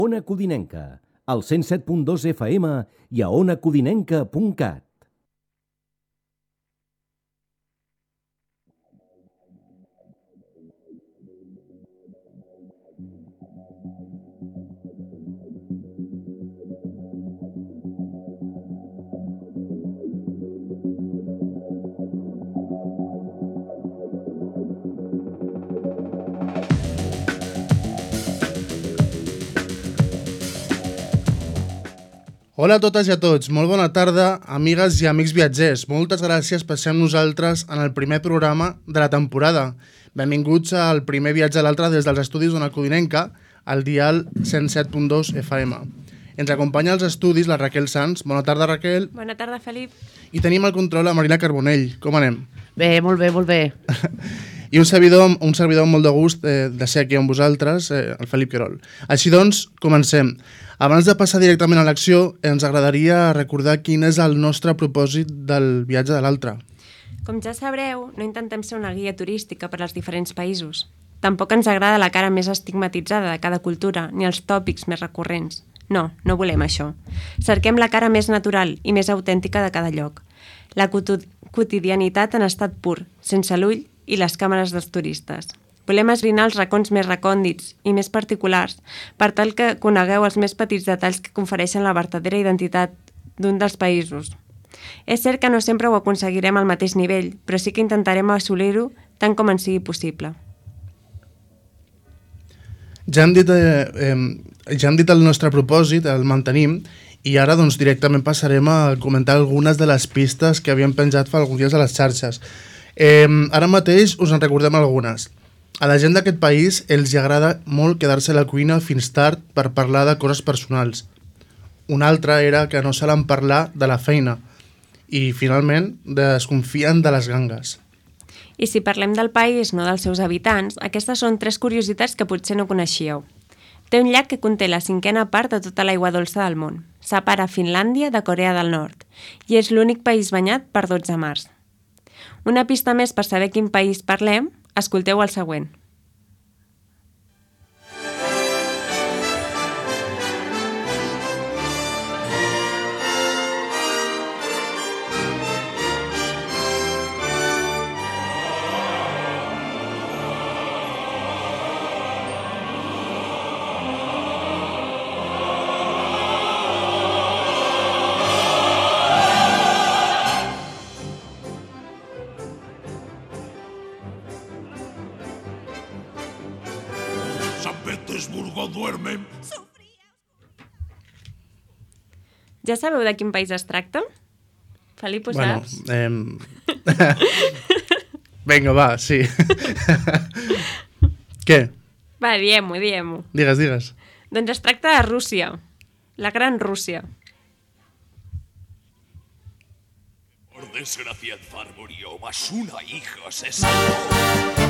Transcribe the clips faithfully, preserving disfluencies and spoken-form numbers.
Ona Codinenca, al cent set punt dos F M i a ona codinenca punt cat. Hola a totes i a tots, molt bona tarda, amigues i amics viatgers. Moltes gràcies per ser amb nosaltres en el primer programa de la temporada. Benvinguts al primer viatge a l'altre des dels estudis d'Ona Codinenca, al dial cent set punt dos F M. Ens acompanya als estudis la Raquel Sanz. Bona tarda, Raquel. Bona tarda, Felip. I tenim al control la Marina Carbonell. Com anem? Bé, molt bé, molt bé. I un servidor, un servidor amb molt de gust eh, de ser aquí amb vosaltres, eh, el Felip Querol. Així doncs, comencem. Abans de passar directament a l'acció, ens agradaria recordar quin és el nostre propòsit del viatge de l'altre. Com ja sabreu, no intentem ser una guia turística per als diferents països. Tampoc ens agrada la cara més estigmatitzada de cada cultura, ni els tòpics més recurrents. No, no volem això. Cerquem la cara més natural i més autèntica de cada lloc. La quotidianitat en estat pur, sense l'ull i les càmeres dels turistes. Volem esbrinar els racons més recòndits i més particulars per tal que conegueu els més petits detalls que confereixen la vertadera identitat d'un dels països. És cert que no sempre ho aconseguirem al mateix nivell, però sí que intentarem assolir-ho tant com ens sigui possible. Ja hem dit, eh, eh, ja hem dit el nostre propòsit, el mantenim, i ara doncs, directament passarem a comentar algunes de les pistes que havíem penjat fa alguns dies a les xarxes. Eh, ara mateix us en recordem algunes. A la gent d'aquest país els agrada molt quedar-se a la cuina fins tard per parlar de coses personals. Una altra era que no solen parlar de la feina i, finalment, desconfien de les gangues. I si parlem del país, no dels seus habitants, aquestes són tres curiositats que potser no coneixíeu. Té un llac que conté la cinquena part de tota l'aigua dolça del món. Separa Finlàndia de Corea del Nord i és l'únic país banyat per dotze mars. Una pista més per saber quin país parlem, escolteu el següent. Duermen. Ja sabeu de quin país es tracta? Felip, ho bueno, saps? Eh... Vinga, va, sí. Què? Va, diem-ho, diem-ho. Digues, digues. Doncs es tracta de Rússia, la gran Rússia. Por desgracia, Farburio, más una hija se salvó.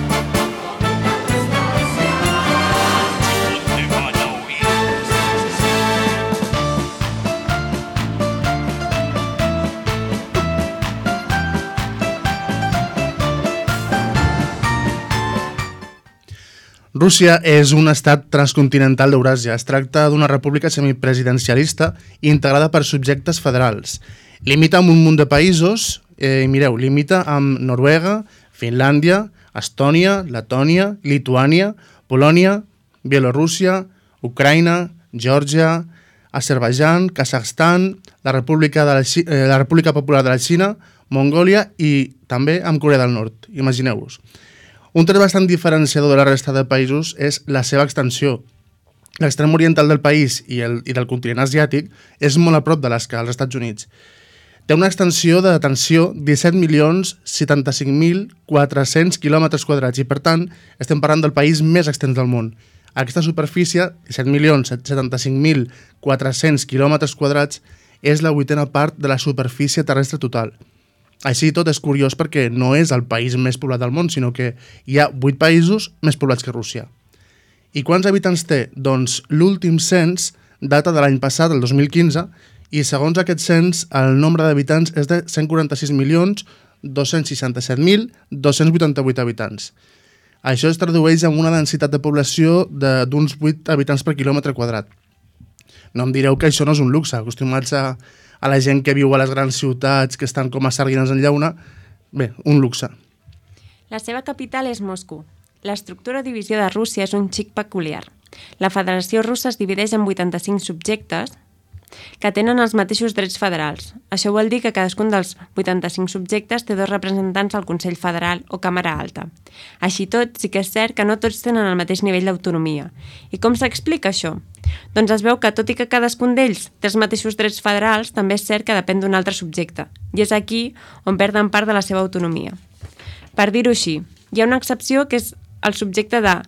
Rússia és un estat transcontinental d'Euràsia. Es tracta d'una república semipresidencialista integrada per subjectes federals. Limita amb un munt de països, eh, mireu, limita amb Noruega, Finlàndia, Estònia, Letònia, Lituània, Polònia, Bielorússia, Ucraïna, Geòrgia, Azerbaidjan, Kazakhstan, la República, de la, Xi- eh, la República Popular de la Xina, Mongòlia i també amb Corea del Nord. Imagineu-vos. Un tret bastant diferenciador de la resta de països és la seva extensió. L'extrem oriental del país i, el, i del continent asiàtic és molt a prop d'Alaska, als Estats Units. Té una extensió de detenció disset milions setanta-cinc mil quatre-cents quilòmetres quadrats i, per tant, estem parlant del país més extens del món. Aquesta superfície, disset milions setanta-cinc mil quatre-cents quilòmetres quadrats, és la vuitena part de la superfície terrestre total. Així tot és curiós perquè no és el país més poblat del món, sinó que hi ha vuit països més poblats que Rússia. I quants habitants té? Doncs l'últim cens data de l'any passat, el dos mil quinze, i segons aquest cens el nombre d'habitants és de cent quaranta-sis milions dos-cents seixanta-set mil dos-cents vuitanta-vuit habitants. Això es tradueix en una densitat de població d'uns vuit habitants per quilòmetre quadrat. No em direu que això no és un luxe, acostumats a, a la gent que viu a les grans ciutats, que estan com a sardines en llauna, bé, un luxe. La seva capital és Moscou. L'estructura o divisió de Rússia és un xic peculiar. La Federació Russa es divideix en vuitanta-cinc subjectes que tenen els mateixos drets federals. Això vol dir que cadascun dels vuitanta-cinc subjectes té dos representants al Consell Federal o Càmera Alta. Així tot, sí que és cert que no tots tenen el mateix nivell d'autonomia. I com s'explica això? Doncs es veu que, tot i que cadascun d'ells té els mateixos drets federals, també és cert que depèn d'un altre subjecte. I és aquí on perden part de la seva autonomia. Per dir-ho així, hi ha una excepció que és el subjecte de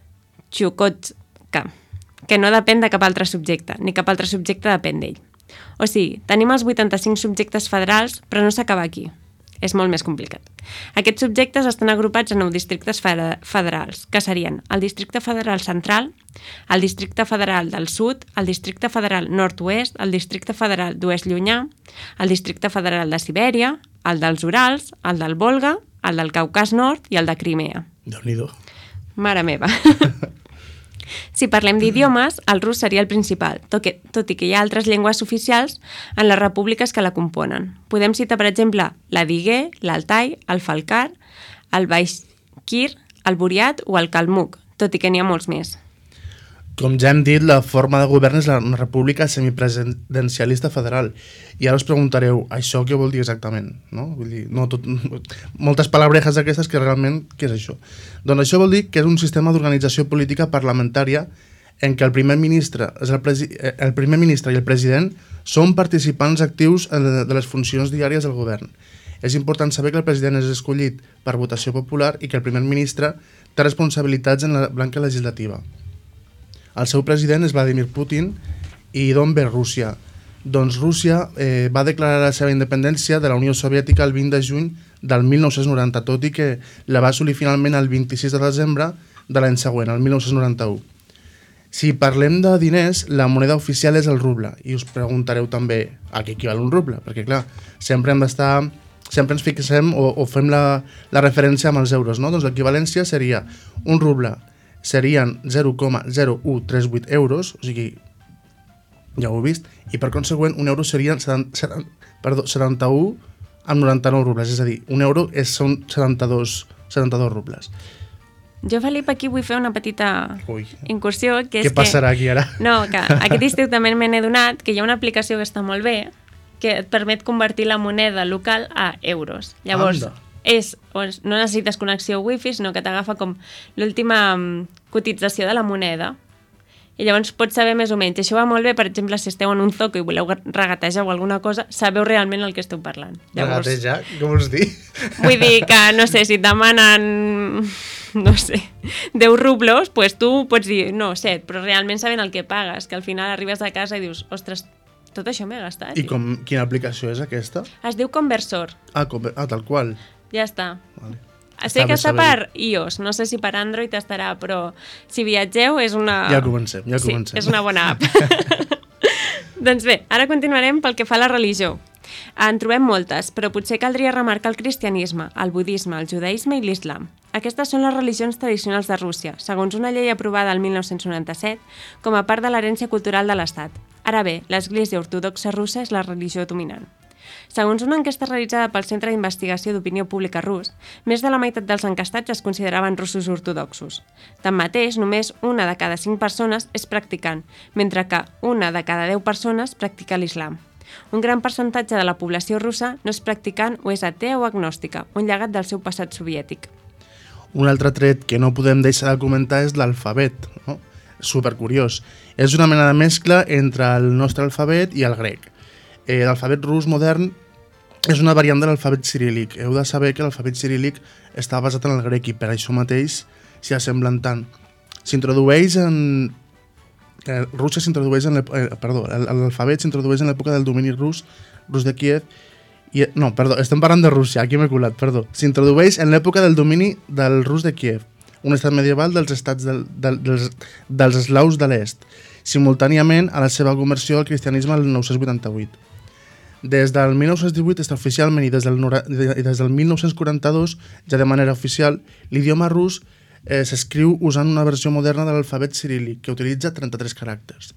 Chukotka, que no depèn de cap altre subjecte, ni cap altre subjecte depèn d'ell. O sigui, tenim els vuitanta-cinc subjectes federals, però no s'acaba aquí. És molt més complicat. Aquests subjectes estan agrupats en nou districtes federals, que serien el Districte Federal Central, el Districte Federal del Sud, el Districte Federal Nord-Oest, el Districte Federal d'Oest Llunyà, el Districte Federal de Sibèria, el dels Urals, el del Volga, el del Caucas Nord i el de Crimea. Déu-n'hi-do. Mare meva. Si parlem d'idiomes, el rus seria el principal, tot, que, tot i que hi ha altres llengües oficials en les repúbliques que la componen. Podem citar, per exemple, l'adigué, l'altai, el falcar, el baixkir, el buriat o el kalmuc, tot i que n'hi ha molts més. Com ja hem dit, la forma de govern és una república semipresidencialista federal. I ara us preguntareu, això què vol dir exactament? No? Vull dir, no tot, moltes palabrejas d'aquestes que realment, què és això? Doncs això vol dir que és un sistema d'organització política parlamentària en què el primer ministre, el, presi, el primer ministre i el president són participants actius de les funcions diàries del govern. És important saber que el president és escollit per votació popular i que el primer ministre té responsabilitats en la branca legislativa. El seu president és Vladimir Putin i d'on ve Rússia? Doncs Rússia eh, va declarar la seva independència de la Unió Soviètica el vint de juny del mil nou-cents noranta, tot i que la va assolir finalment el vint-i-sis de desembre de l'any següent, el mil nou-cents noranta-u. Si parlem de diners, la moneda oficial és el ruble, i us preguntareu també a què equival un ruble, perquè clar, sempre hem d'estar, sempre ens fixem o, o fem la, la referència amb els euros, no? Doncs l'equivalència seria un ruble serien zero coma zero u trenta vuit euros, o sigui, ja ho heu vist, i per consegüent un euro serien setanta-u amb noranta-nou rubles, és a dir, un euro és, són setanta-dos, setanta-dos rubles. Jo, Felip, aquí vull fer una petita Ui. incursió. Que és Què passarà que, aquí ara? No, que aquest estiu també me n'he donat que hi ha una aplicació que està molt bé que et permet convertir la moneda local a euros. Llavors, Anda. És, no necessites connexió wifi, sinó que t'agafa com l'última cotització de la moneda i llavors pots saber més o menys. Això va molt bé, per exemple, si esteu en un zoco i voleu regatejar o alguna cosa, sabeu realment el que esteu parlant. Llavors, regatejar? Què vols dir? Vull dir que, no sé, si et demanen, no sé, deu rublos, pues tu pots dir, no, set, però realment sabent el que pagues, que al final arribes a casa i dius, ostres, tot això m'he gastat. I com, quina aplicació és aquesta? Es diu Conversor. Ah, com, ah tal qual. Ja està. Vale. Sé que està per iOS, no sé si per Android estarà, però si viatgeu és una... Ja comencem, ja comencem. Sí, és una bona app. Doncs bé, ara continuarem pel que fa a la religió. En trobem moltes, però potser caldria remarcar el cristianisme, el budisme, el judaïsme i l'islam. Aquestes són les religions tradicionals de Rússia, segons una llei aprovada el mil nou-cents noranta-set com a part de l'herència cultural de l'Estat. Ara bé, l'Església Ortodoxa Russa és la religió dominant. Segons una enquesta realitzada pel Centre d'Investigació d'Opinió Pública rus, més de la meitat dels encastats es consideraven russos ortodoxos. Tanmateix, només una de cada cinc persones és practicant, mentre que una de cada deu persones practica l'islam. Un gran percentatge de la població russa no és practicant o és atea o agnòstica, un llegat del seu passat soviètic. Un altre tret que no podem deixar de comentar és l'alfabet, no? Supercuriós. És una mena de mescla entre el nostre alfabet i el grec. Eh, l'alfabet rus modern és una variant de l'alfabet ciríl·lic. Heu de saber que l'alfabet ciríl·lic està basat en el grec i per això mateix s'hi assemblen tant. S'introdueix en... Eh, Rússia s'introdueix en... Eh, perdó, l'alfabet s'introdueix en l'època del domini rus, rus de Kíev, i... No, perdó, estem parlant de Rússia, aquí m'he colat, perdó. S'introdueix en l'època del domini del rus de Kíev, un estat medieval dels estats del, del, dels, dels eslaus de l'est, simultàniament a la seva conversió al cristianisme el nou-cents vuitanta-vuit. Des del mil nou-cents divuit està oficialment i des del, des del mil nou-cents quaranta-dos, ja de manera oficial, l'idioma rus eh, s'escriu usant una versió moderna de l'alfabet ciríl·lic que utilitza trenta-tres caràcters.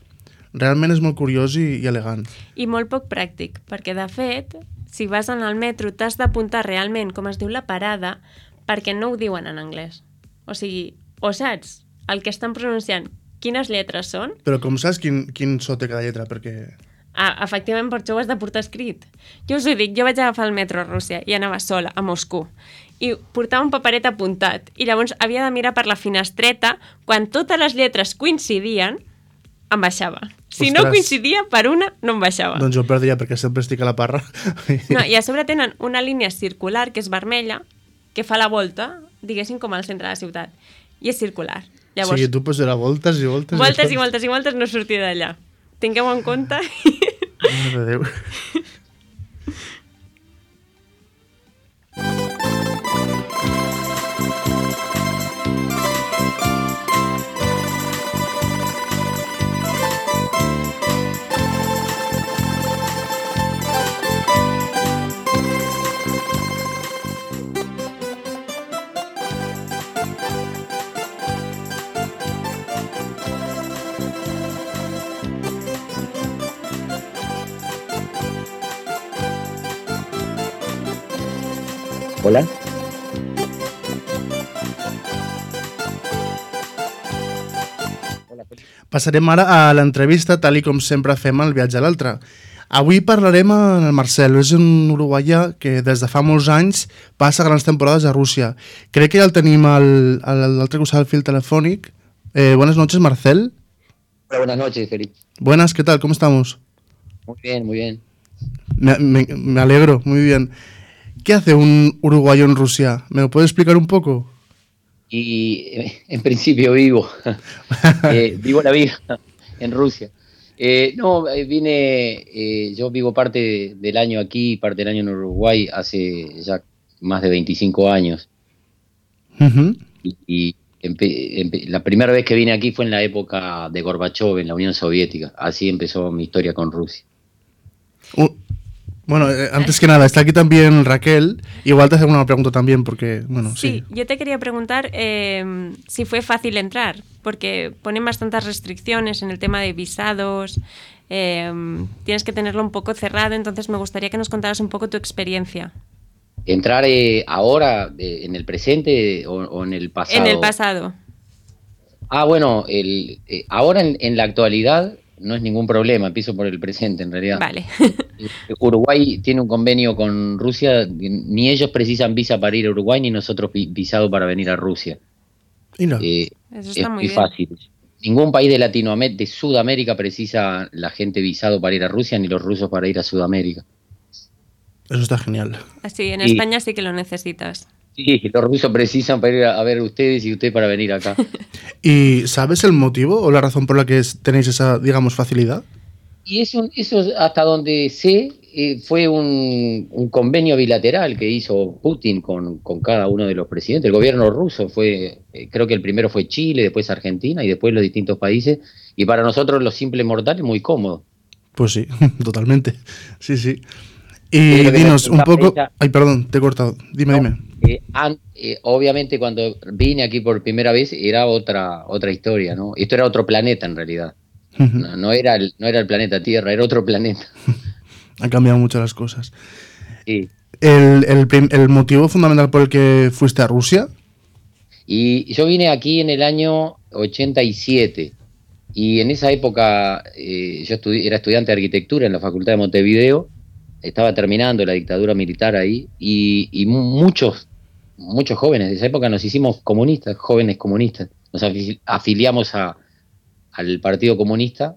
Realment és molt curiós i, i elegant. I molt poc pràctic, perquè de fet, si vas en el metro t'has d'apuntar realment com es diu la parada, perquè no ho diuen en anglès. O sigui, o saps el que estan pronunciant, quines lletres són. Però com saps quin, quin so té cada lletra? Perquè... Ah, efectivament, per això ho has de portar escrit. Jo us ho dic, jo vaig agafar el metro a Rússia i anava sola, a Moscou. I portava un paperet apuntat. I llavors havia de mirar per la finestreta, quan totes les lletres coincidien, em baixava. Si Ostres. no coincidia per una, no em baixava. Doncs jo el perdria perquè sempre estic a la parra. No, i a sobre tenen una línia circular, que és vermella, que fa la volta, diguéssim, com al centre de la ciutat. I és circular. Llavors, o sigui, tu pots donar voltes i voltes... voltes i voltes i voltes no sortir d'allà. Tingueu en compte... Mare de Déu. Hola. Passarem ara a l'entrevista, tal i com sempre fem al viatge a l'altre. Avui parlarem amb el Marcel, és un uruguaià que des de fa molts anys passa grans temporades a Rússia. Crec que ja el tenim al, a l'altre costat del fil telefònic. Eh, buenas noches, Marcel. Hola, buenas noches, Felipe. Buenas, ¿qué tal? ¿Cómo estamos? Muy bien, muy bien. Me, me, me alegro, muy bien. ¿Qué hace un uruguayo en Rusia? ¿Me lo puede explicar un poco? Y eh, en principio vivo, eh, vivo la vida en Rusia. Eh, no, eh, vine, eh, yo vivo parte de, del año aquí, parte del año en Uruguay, hace ya más de veinticinco años. Uh-huh. Y, y empe, empe, la primera vez que vine aquí fue en la época de Gorbachov, en la Unión Soviética. Así empezó mi historia con Rusia. Uh. Bueno, eh, antes que nada, está aquí también Raquel. Igual te hago una pregunta también, porque, bueno, sí. Sí, yo te quería preguntar eh, si fue fácil entrar, porque ponen bastantes restricciones en el tema de visados, eh, tienes que tenerlo un poco cerrado, entonces me gustaría que nos contaras un poco tu experiencia. ¿Entrar eh, ahora, eh, en el presente o, o en el pasado? En el pasado. Ah, bueno, el, eh, ahora en, en la actualidad no es ningún problema, empiezo por el presente en realidad. Vale. Uruguay tiene un convenio con Rusia, ni ellos precisan visa para ir a Uruguay, ni nosotros visado para venir a Rusia. Y no. Eh, Eso está es muy muy bien. fácil. Ningún país de Latinoamérica, de Sudamérica precisa la gente visado para ir a Rusia, ni los rusos para ir a Sudamérica. Eso está genial. Así, en Sí. España sí que lo necesitas. Sí, los rusos precisan para ir a, a ver ustedes y ustedes para venir acá. ¿Y sabes el motivo o la razón por la que es- tenéis esa, digamos, facilidad? Y eso, eso hasta donde sé, eh, fue un, un convenio bilateral que hizo Putin con, con cada uno de los presidentes. El gobierno ruso fue, eh, creo que el primero fue Chile, después Argentina y después los distintos países. Y para nosotros los simples mortales muy cómodo. Pues sí, totalmente. Sí, sí. Sí, Y lo que me dinos un preguntaba poco... ella- Ay, perdón, te he cortado. Dime, No, dime. eh, an- eh, obviamente cuando vine aquí por primera vez era otra, otra historia, ¿no? Esto era otro planeta en realidad. Ujú. No, no era el, no era el planeta Tierra, era otro planeta. Han cambiado mucho las cosas. Sí. ¿El, el, prim- el motivo fundamental por el que fuiste a Rusia? Y yo vine aquí en el año ochenta y siete y en esa época eh, yo estudi- era estudiante de arquitectura en la Facultad de Montevideo, estaba terminando la dictadura militar ahí y, y mu- muchos, muchos jóvenes de esa época nos hicimos comunistas, jóvenes comunistas, nos afi- afiliamos a, al Partido Comunista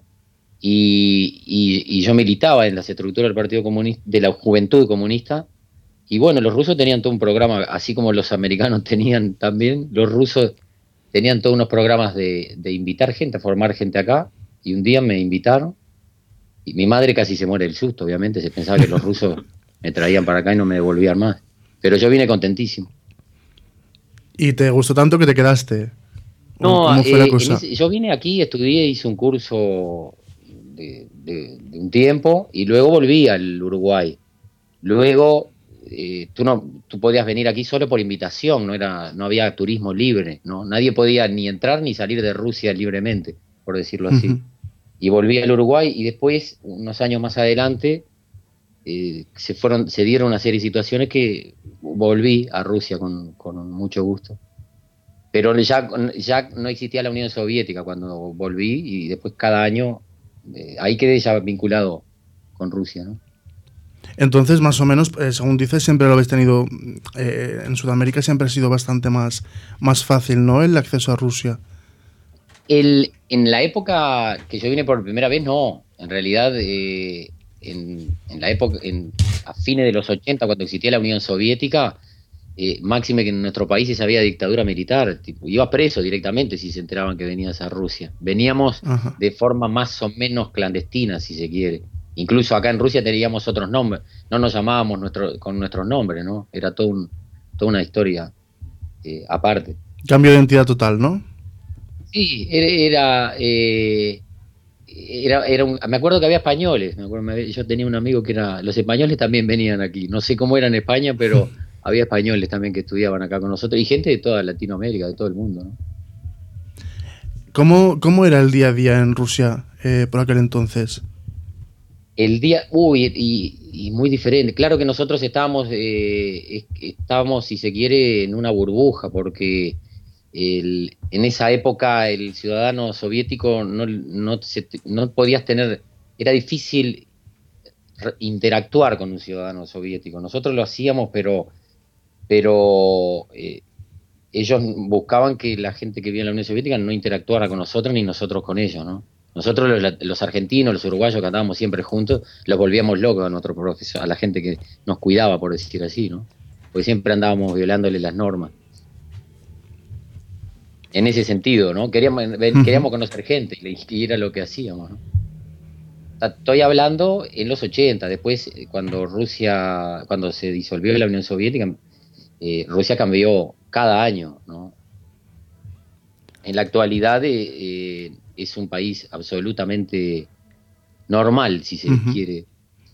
y, y- y yo militaba en las estructuras del Partido Comunista, de la Juventud Comunista. Y bueno, los rusos tenían todo un programa, así como los americanos tenían también, los rusos tenían todos unos programas de, de invitar gente, a formar gente acá, y un día me invitaron, y mi madre casi se muere del susto, obviamente, se pensaba que los rusos me traían para acá y no me devolvían más. Pero yo vine contentísimo. ¿Y te gustó tanto que te quedaste? ¿O No, ¿Cómo fue eh, la en cosa? ese- yo vine aquí, estudié, hice un curso de, de- de un tiempo, y luego volví al Uruguay. Luego... Eh, tú no tú podías venir aquí solo por invitación, no era no había turismo libre, no nadie podía ni entrar ni salir de Rusia libremente, por decirlo así. Ujú. y volví al Uruguay y después, unos años más adelante, eh, se fueron, se dieron una serie de situaciones que volví a Rusia con, con mucho gusto. Pero ya, ya no existía la Unión Soviética cuando volví y después cada año, eh, ahí quedé ya vinculado con Rusia, ¿no? Entonces, más o menos, eh, según dices, siempre lo habéis tenido, eh, en Sudamérica siempre ha sido bastante más, más fácil, ¿no?, el acceso a Rusia. El, en la época que yo vine por primera vez, no. En realidad, eh, en, en la época, en, a fines de los ochenta, cuando existía la Unión Soviética, eh, máxime que en nuestro país había dictadura militar, tipo, ibas preso directamente si se enteraban que venías a Rusia. Veníamos Ajá. de forma más o menos clandestina, si se quiere. Incluso acá en Rusia teníamos otros nombres, no nos llamábamos nuestro, con nuestros nombres, ¿no? Era todo un, toda una historia eh, aparte. Cambio de identidad total, ¿no? Sí, era, era, eh, era, era un, me acuerdo que había españoles, me acuerdo, me, yo tenía un amigo que era, los españoles también venían aquí, no sé cómo era en España, pero había españoles también que estudiaban acá con nosotros, y gente de toda Latinoamérica, de todo el mundo, ¿no? ¿Cómo, cómo era el día a día en Rusia eh, por aquel entonces? El día, uy, y, y muy diferente. Claro que nosotros estábamos, eh, estábamos, si se quiere, en una burbuja, porque el, en esa época el ciudadano soviético no, no, se, no podías tener, era difícil interactuar con un ciudadano soviético. Nosotros lo hacíamos, pero, pero eh, ellos buscaban que la gente que vivía en la Unión Soviética no interactuara con nosotros ni nosotros con ellos, ¿no? Nosotros los, los argentinos, los uruguayos que andábamos siempre juntos, los volvíamos locos a nuestro profesor, a la gente que nos cuidaba, por decir así, ¿no? Porque siempre andábamos violándole las normas. En ese sentido, ¿no? Queríamos, queríamos conocer gente y era lo que hacíamos, ¿no? Estoy hablando en los ochenta, después cuando Rusia, cuando se disolvió la Unión Soviética, eh, Rusia cambió cada año, ¿no? En la actualidad eh, eh, es un país absolutamente normal, si se uh-huh. quiere.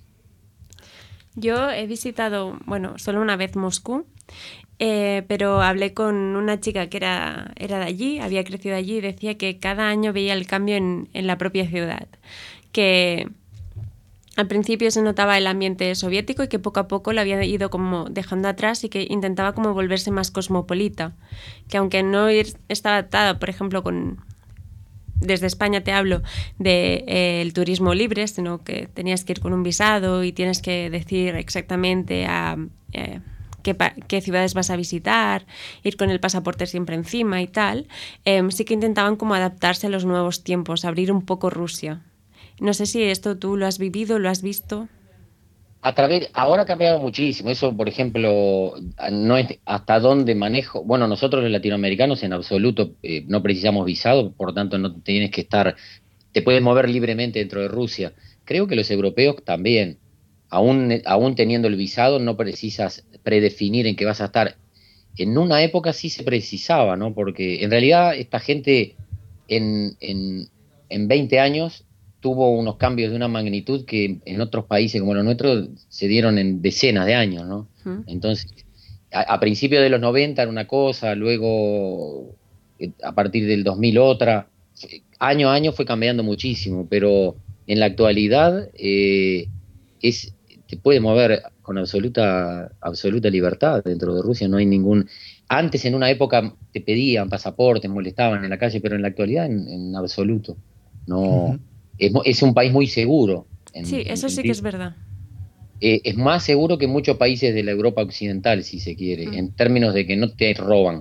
Yo he visitado, bueno, solo una vez Moscú, eh, pero hablé con una chica que era, era de allí, había crecido allí y decía que cada año veía el cambio en, en la propia ciudad, que al principio se notaba el ambiente soviético y que poco a poco lo había ido como dejando atrás y que intentaba como volverse más cosmopolita, que aunque no estaba adaptada, por ejemplo, con desde España te hablo del de, eh, turismo libre, sino que tenías que ir con un visado y tienes que decir exactamente a eh, qué, qué ciudades vas a visitar, ir con el pasaporte siempre encima y tal, eh, sí que intentaban como adaptarse a los nuevos tiempos, abrir un poco Rusia. No sé si esto tú lo has vivido, lo has visto. A través, ahora ha cambiado muchísimo. Eso, por ejemplo, no es hasta dónde manejo. Bueno, nosotros los latinoamericanos en absoluto eh, no precisamos visado, por lo tanto no tienes que estar, te puedes mover libremente dentro de Rusia. Creo que los europeos también, aún, aún teniendo el visado, no precisas predefinir en qué vas a estar. En una época sí se precisaba, ¿no? Porque en realidad esta gente en, en, en veinte años tuvo unos cambios de una magnitud que en otros países como los nuestros se dieron en decenas de años, ¿no? Uh-huh. Entonces, a, a principios de los noventa era una cosa, luego a partir del dos mil otra, año a año fue cambiando muchísimo, pero en la actualidad eh, es, te puedes mover con absoluta, absoluta libertad dentro de Rusia, no hay ningún... Antes en una época te pedían pasaportes, molestaban en la calle, pero en la actualidad en, en absoluto, no... Uh-huh. Es, es un país muy seguro. En, sí, eso en, sí que es verdad. Eh, es más seguro que muchos países de la Europa occidental, si se quiere, mm. en términos de que no te roban.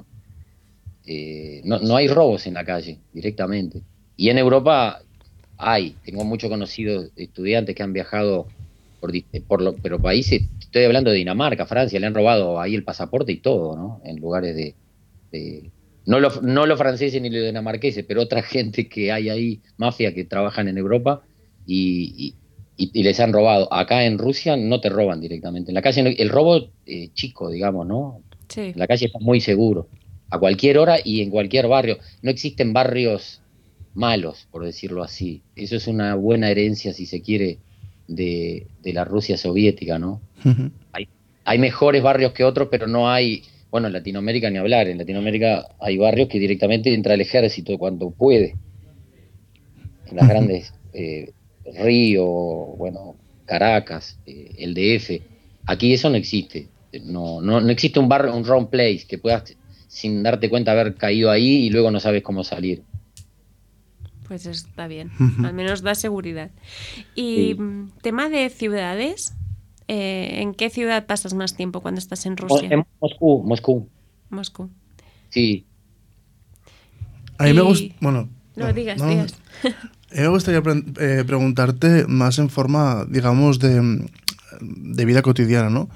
Eh, no, no hay robos en la calle, directamente. Y en Europa hay, tengo muchos conocidos estudiantes que han viajado por, por lo, pero países, estoy hablando de Dinamarca, Francia, le han robado ahí el pasaporte y todo, ¿no? En lugares de... de No los no lo franceses ni los dinamarqueses, pero otra gente que hay ahí, mafia, que trabajan en Europa y, y, y les han robado. Acá en Rusia no te roban directamente. En la calle, el robo eh, chico, digamos, ¿no? Sí. En la calle está muy seguro. A cualquier hora y en cualquier barrio. No existen barrios malos, por decirlo así. Eso es una buena herencia, si se quiere, de, de la Rusia soviética, ¿no? Uh-huh. Hay, hay mejores barrios que otros, pero no hay... Bueno, en Latinoamérica ni hablar, en Latinoamérica hay barrios que directamente entra el ejército cuando puede, en las grandes eh, Río, bueno, Caracas, eh, el D F. Aquí eso no existe. No, no, no existe un bar, un wrong place que puedas, sin darte cuenta, haber caído ahí y luego no sabes cómo salir. Pues está bien, Ujú. al menos da seguridad. Y Sí. mm, tema de ciudades, eh, ¿en qué ciudad pasas más tiempo cuando estás en Mo- Rusia? En Moscú, Moscú, Moscú. sí. A mí me gusta... Y... Bueno, No, digas, no, digas. a mí me gustaría pre- eh, preguntarte más en forma, digamos, de, de vida cotidiana, ¿no?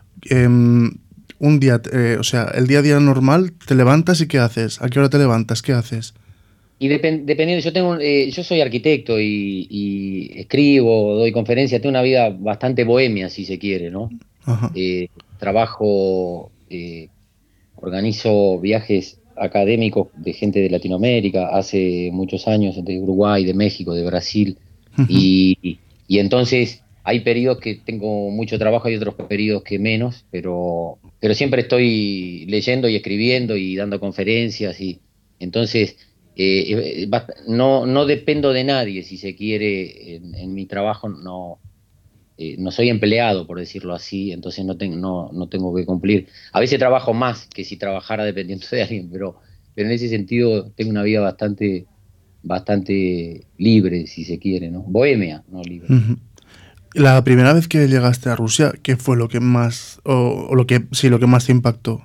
Em, un día, eh, o sea, el día a día normal, te levantas y ¿qué haces? ¿A qué hora te levantas? ¿Qué haces? Y depen- dependiendo, yo tengo, un- eh, yo soy arquitecto y, y escribo, doy conferencias, tengo una vida bastante bohemia, si se quiere, ¿no? Ajá. Eh, trabajo, eh, organizo viajes académicos de gente de Latinoamérica, hace muchos años, de Uruguay, de México, de Brasil, Ujú. y, y entonces hay periodos que tengo mucho trabajo y otros periodos que menos, pero, pero siempre estoy leyendo y escribiendo y dando conferencias, y entonces eh, eh, bast- no, no dependo de nadie, si se quiere, en, en mi trabajo no eh, no soy empleado, por decirlo así, entonces no, tengo no, no tengo que cumplir. A veces trabajo más que si trabajara dependiendo de alguien, pero, pero en ese sentido tengo una vida bastante, bastante libre, si se quiere, ¿no? Bohemia, no libre. Ujú. La primera vez que llegaste a Rusia, ¿qué fue lo que más, o, o lo que, sí, lo que más te impactó?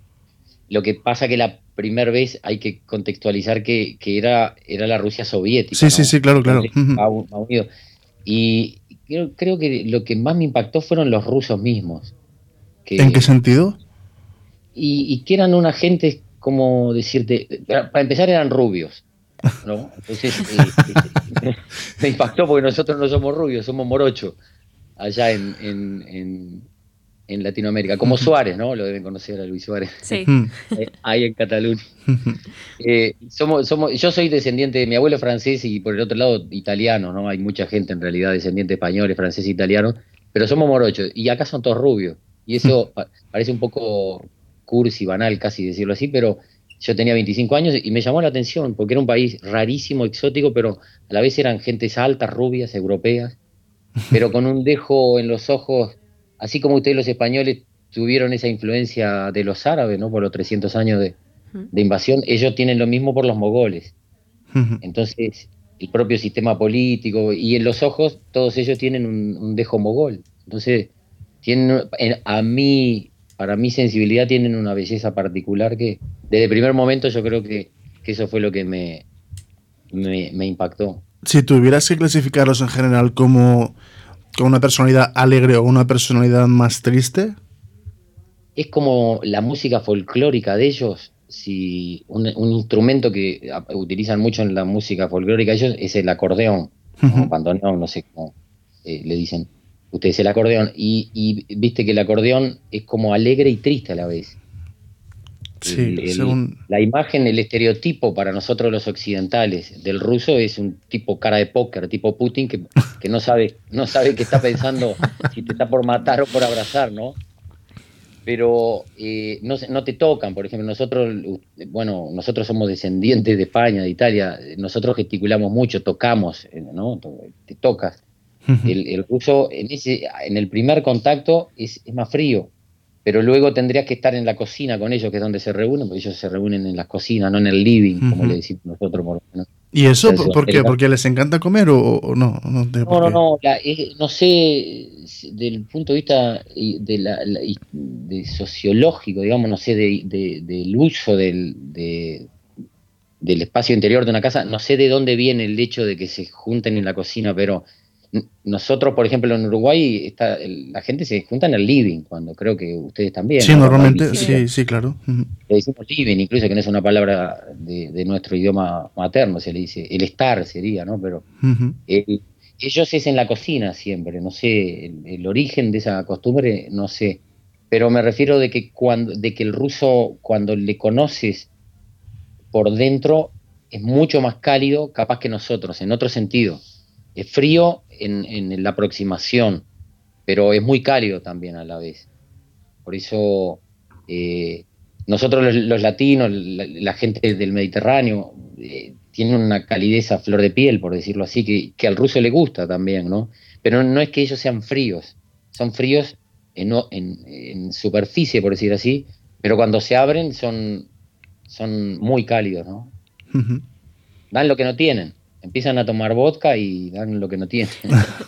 Lo que pasa que la primera vez hay que contextualizar que, que era, era la Rusia soviética, Sí, sí, ¿no? sí, claro, claro. Entonces, Ujú. ha un- ha unido. Y creo, creo que lo que más me impactó fueron los rusos mismos, ¿En qué que sentido? y, y que eran una gente, como decirte, para para empezar eran rubios, ¿no? Entonces eh, eh, me impactó porque nosotros no somos rubios, somos morochos allá en, en, en, en Latinoamérica, como Ujú. Suárez, ¿no? Lo deben conocer a Luis Suárez, Sí. Ujú. eh, ahí en Cataluña. Ujú. Eh, somos, somos, yo soy descendiente de mi abuelo francés y por el otro lado italiano, ¿no? Hay mucha gente en realidad descendiente de españoles, franceses, italianos, pero somos morochos y acá son todos rubios. Y eso pa- parece un poco cursi, banal casi decirlo así, pero yo tenía veinticinco años y me llamó la atención porque era un país rarísimo, exótico, pero a la vez eran gentes altas, rubias, europeas, pero con un dejo en los ojos, así como ustedes los españoles tuvieron esa influencia de los árabes, ¿no? Por los trescientos años de Ujú. de invasión, ellos tienen lo mismo por los mogoles. Ujú. Entonces, el propio sistema político y en los ojos, todos ellos tienen un, un dejo mogol. Entonces, tienen, en- a mí, para mi sensibilidad, tienen una belleza particular que desde el primer momento yo creo que, que eso fue lo que me, me, me impactó. Si tuvieras que clasificarlos en general como, como una personalidad alegre o una personalidad más triste, Es como la música folclórica de ellos, si un, un instrumento que a- utilizan mucho en la música folclórica de ellos es el acordeón, o Ujú. bandoneón, no sé cómo eh, le dicen ustedes el acordeón, y, y viste que el acordeón es como alegre y triste a la vez. sí, El- el- según... la imagen, el estereotipo para nosotros los occidentales del ruso es un tipo cara de póker, tipo Putin, que, que no sabe, no sabe qué está pensando, si te está por matar o por abrazar, ¿no? Pero eh, no, se- no te tocan. Por ejemplo, nosotros, eh, bueno, nosotros somos descendientes de España, de Italia, eh, nosotros gesticulamos mucho, tocamos, eh, ¿no? To- Te tocas. Ujú. El, el ruso en ese, en el primer contacto es, es más frío, pero luego tendrías que estar en la cocina con ellos, que es donde se reúnen, porque ellos se reúnen en las cocinas, no en el living, como le Ujú. decimos nosotros, por lo menos. ¿Y eso Ustedes por por qué? sudamericanos. ¿Porque les encanta comer o, o no? No sé por No, no, qué. no, la- eh, no sé, si- del punto de vista eh, de, la, la- y- de sociológico, digamos, no sé, de, de- del uso del, de- del espacio interior de una casa, no sé de dónde viene el hecho de que se junten en la cocina, pero n- nosotros, por ejemplo, en Uruguay, está, el- la gente se junta en el living, cuando creo que ustedes también, Sí, ¿no? Cuando hay normalmente, visitas, sí, Sí. sí, claro. Ujú. le decimos living, incluso que no es una palabra de, de nuestro idioma materno, se le dice, el estar sería, ¿no? Pero Ujú. el- ellos es en la cocina siempre, no sé, el, el origen de esa costumbre, no sé, pero me refiero de que cuando, de que el ruso, cuando le conoces por dentro, es mucho más cálido, capaz que nosotros, en otro sentido. Es frío en, en la aproximación, pero es muy cálido también a la vez. Por eso eh, nosotros los, los latinos, la, la gente del Mediterráneo, eh, tienen una calidez a flor de piel, por decirlo así, que, que al ruso le gusta también, ¿no? Pero no es que ellos sean fríos, son fríos en, en, en superficie, por decir así, pero cuando se abren son, son muy cálidos, ¿no? Uh-huh. Dan lo que no tienen, empiezan a tomar vodka y dan lo que no tienen.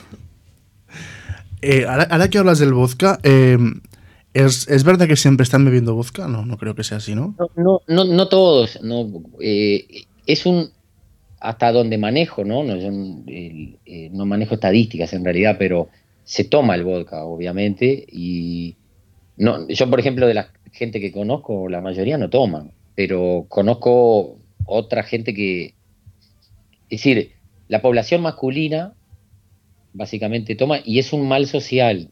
eh, ahora, ahora que hablas del vodka, eh, ¿es, ¿es verdad que siempre están bebiendo vodka? No, no creo que sea así, ¿no? No, no, no, no todos, no, eh, es un... hasta donde manejo, ¿no? No, yo eh, eh, no manejo estadísticas en realidad, pero se toma el vodka, obviamente, y no, yo, por ejemplo, de la gente que conozco, la mayoría no toman, pero conozco otra gente que, es decir, la población masculina básicamente toma, y es un mal social.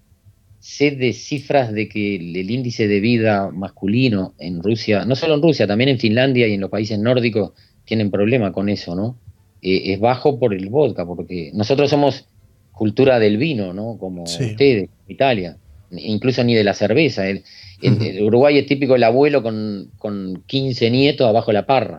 Sé de cifras de que el, el índice de vida masculino en Rusia, no solo en Rusia, también en Finlandia y en los países nórdicos, tienen problema con eso, ¿no? Eh, es bajo por el vodka, porque nosotros somos cultura del vino, ¿no? Como sí. ustedes, Italia, incluso ni de la cerveza. El, en, uh-huh. el Uruguay es típico el abuelo con, con quince nietos abajo la parra,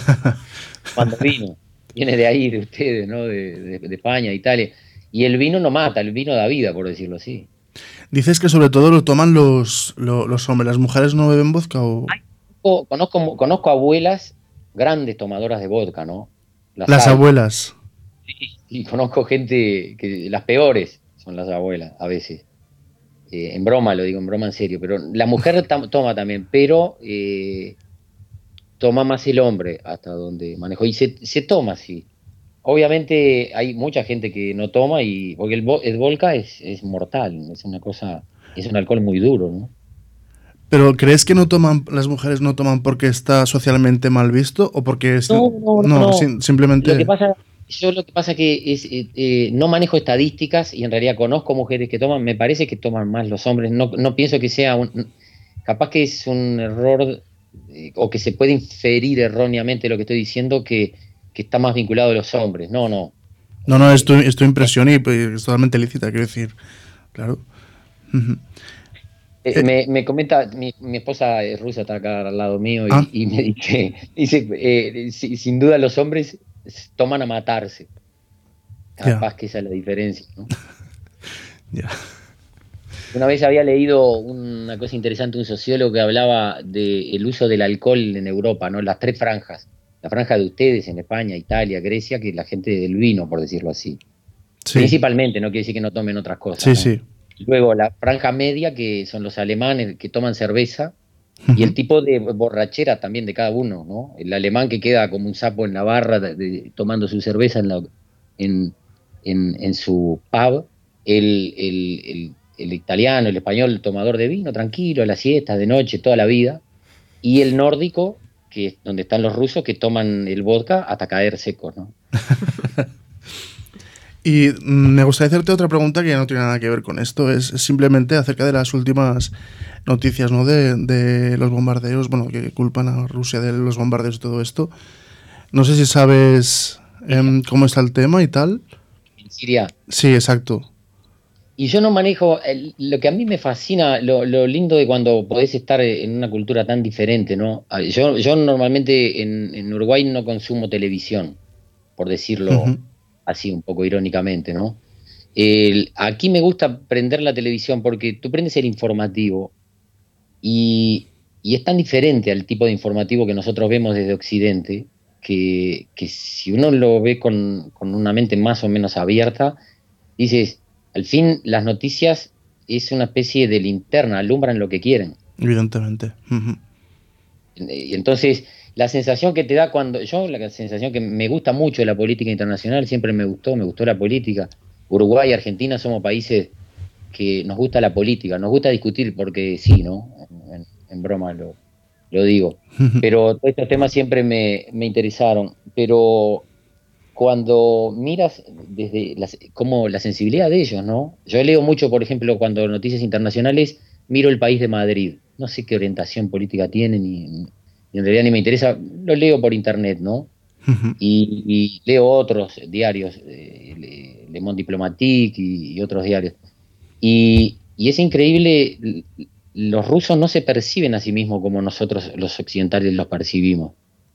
cuando vino. Viene de ahí, de ustedes, ¿no? De, de, de España, Italia. Y el vino no mata, el vino da vida, por decirlo así. Dices que sobre todo lo toman los, los, los hombres, ¿las mujeres no beben vodka? O... Ay, conozco, conozco abuelas grandes tomadoras de vodka, ¿no? Las, las abuelas. Sí, y conozco gente que las peores son las abuelas, a veces. Eh, en broma, lo digo, en broma en serio. Pero la mujer tam- toma también, pero eh, toma más el hombre, hasta donde manejo. Y se, se toma, sí. Obviamente hay mucha gente que no toma, y porque el, vo- el vodka es, es mortal, es una cosa, es un alcohol muy duro, ¿no? ¿Pero crees que no toman, las mujeres no toman porque está socialmente mal visto o porque es, no, no, no, no, no. Sim- simplemente Lo que pasa, yo lo que pasa que es eh, eh, no manejo estadísticas y en realidad conozco mujeres que toman, me parece que toman más los hombres, no, no pienso que sea un, capaz que es un error eh, o que se puede inferir erróneamente lo que estoy diciendo, que, que está más vinculado a los hombres, no, no. No, no, es tu, es tu impresión y pues, es totalmente lícita, quiero decir, claro. Uh-huh. Eh, me, me comenta, mi, mi esposa es rusa, está acá al lado mío, y, ah. y me dice, dice eh, si, sin duda los hombres toman a matarse. Capaz yeah. que esa es la diferencia, ¿no? Yeah. Una vez había leído una cosa interesante, un sociólogo que hablaba del uso del alcohol en Europa, ¿no? Las tres franjas. La franja de ustedes en España, Italia, Grecia, que es la gente del vino, por decirlo así. Sí. Principalmente, no quiere decir que no tomen otras cosas. Sí, ¿no? sí. Luego la franja media, que son los alemanes que toman cerveza, uh-huh. y el tipo de borrachera también de cada uno, ¿no? El alemán que queda como un sapo en la barra de, de, tomando su cerveza en, la, en, en, en su pub, el, el, el, el italiano, el español, el tomador de vino, tranquilo, a la siesta, de noche, toda la vida, y el nórdico, que es donde están los rusos, que toman el vodka hasta caer secos, ¿no? Y me gustaría hacerte otra pregunta que no tiene nada que ver con esto, es simplemente acerca de las últimas noticias, ¿no? de, de los bombardeos, bueno, que culpan a Rusia de los bombardeos y todo esto. No sé si sabes eh, cómo está el tema y tal. ¿En Siria? Sí, exacto. Y yo no manejo, el, lo que a mí me fascina, lo, lo lindo de cuando podés estar en una cultura tan diferente, ¿no? Yo, yo normalmente en, en Uruguay no consumo televisión, por decirlo... Uh-huh. Así un poco irónicamente, ¿no? El, aquí me gusta prender la televisión porque tú prendes el informativo y, y es tan diferente al tipo de informativo que nosotros vemos desde Occidente, que, que si uno lo ve con, con una mente más o menos abierta, dices, al fin las noticias es una especie de linterna, alumbran lo que quieren. Evidentemente. Uh-huh. Y entonces... La sensación que te da cuando... Yo, la sensación que me gusta mucho de la política internacional, siempre me gustó, me gustó la política. Uruguay y Argentina somos países que nos gusta la política, nos gusta discutir, porque sí, ¿no? En, en broma lo, lo digo. Pero todos estos temas siempre me, me interesaron. Pero cuando miras desde las, como la sensibilidad de ellos, ¿no? Yo leo mucho, por ejemplo, cuando noticias internacionales, miro El País de Madrid. No sé qué orientación política tienen ni... y en realidad ni me interesa, lo leo por internet, ¿no? Uh-huh. Y, y leo otros diarios, eh, Le, Le Monde Diplomatique y, y otros diarios. Y, y es increíble, los rusos no se perciben a sí mismos como nosotros los occidentales los percibimos.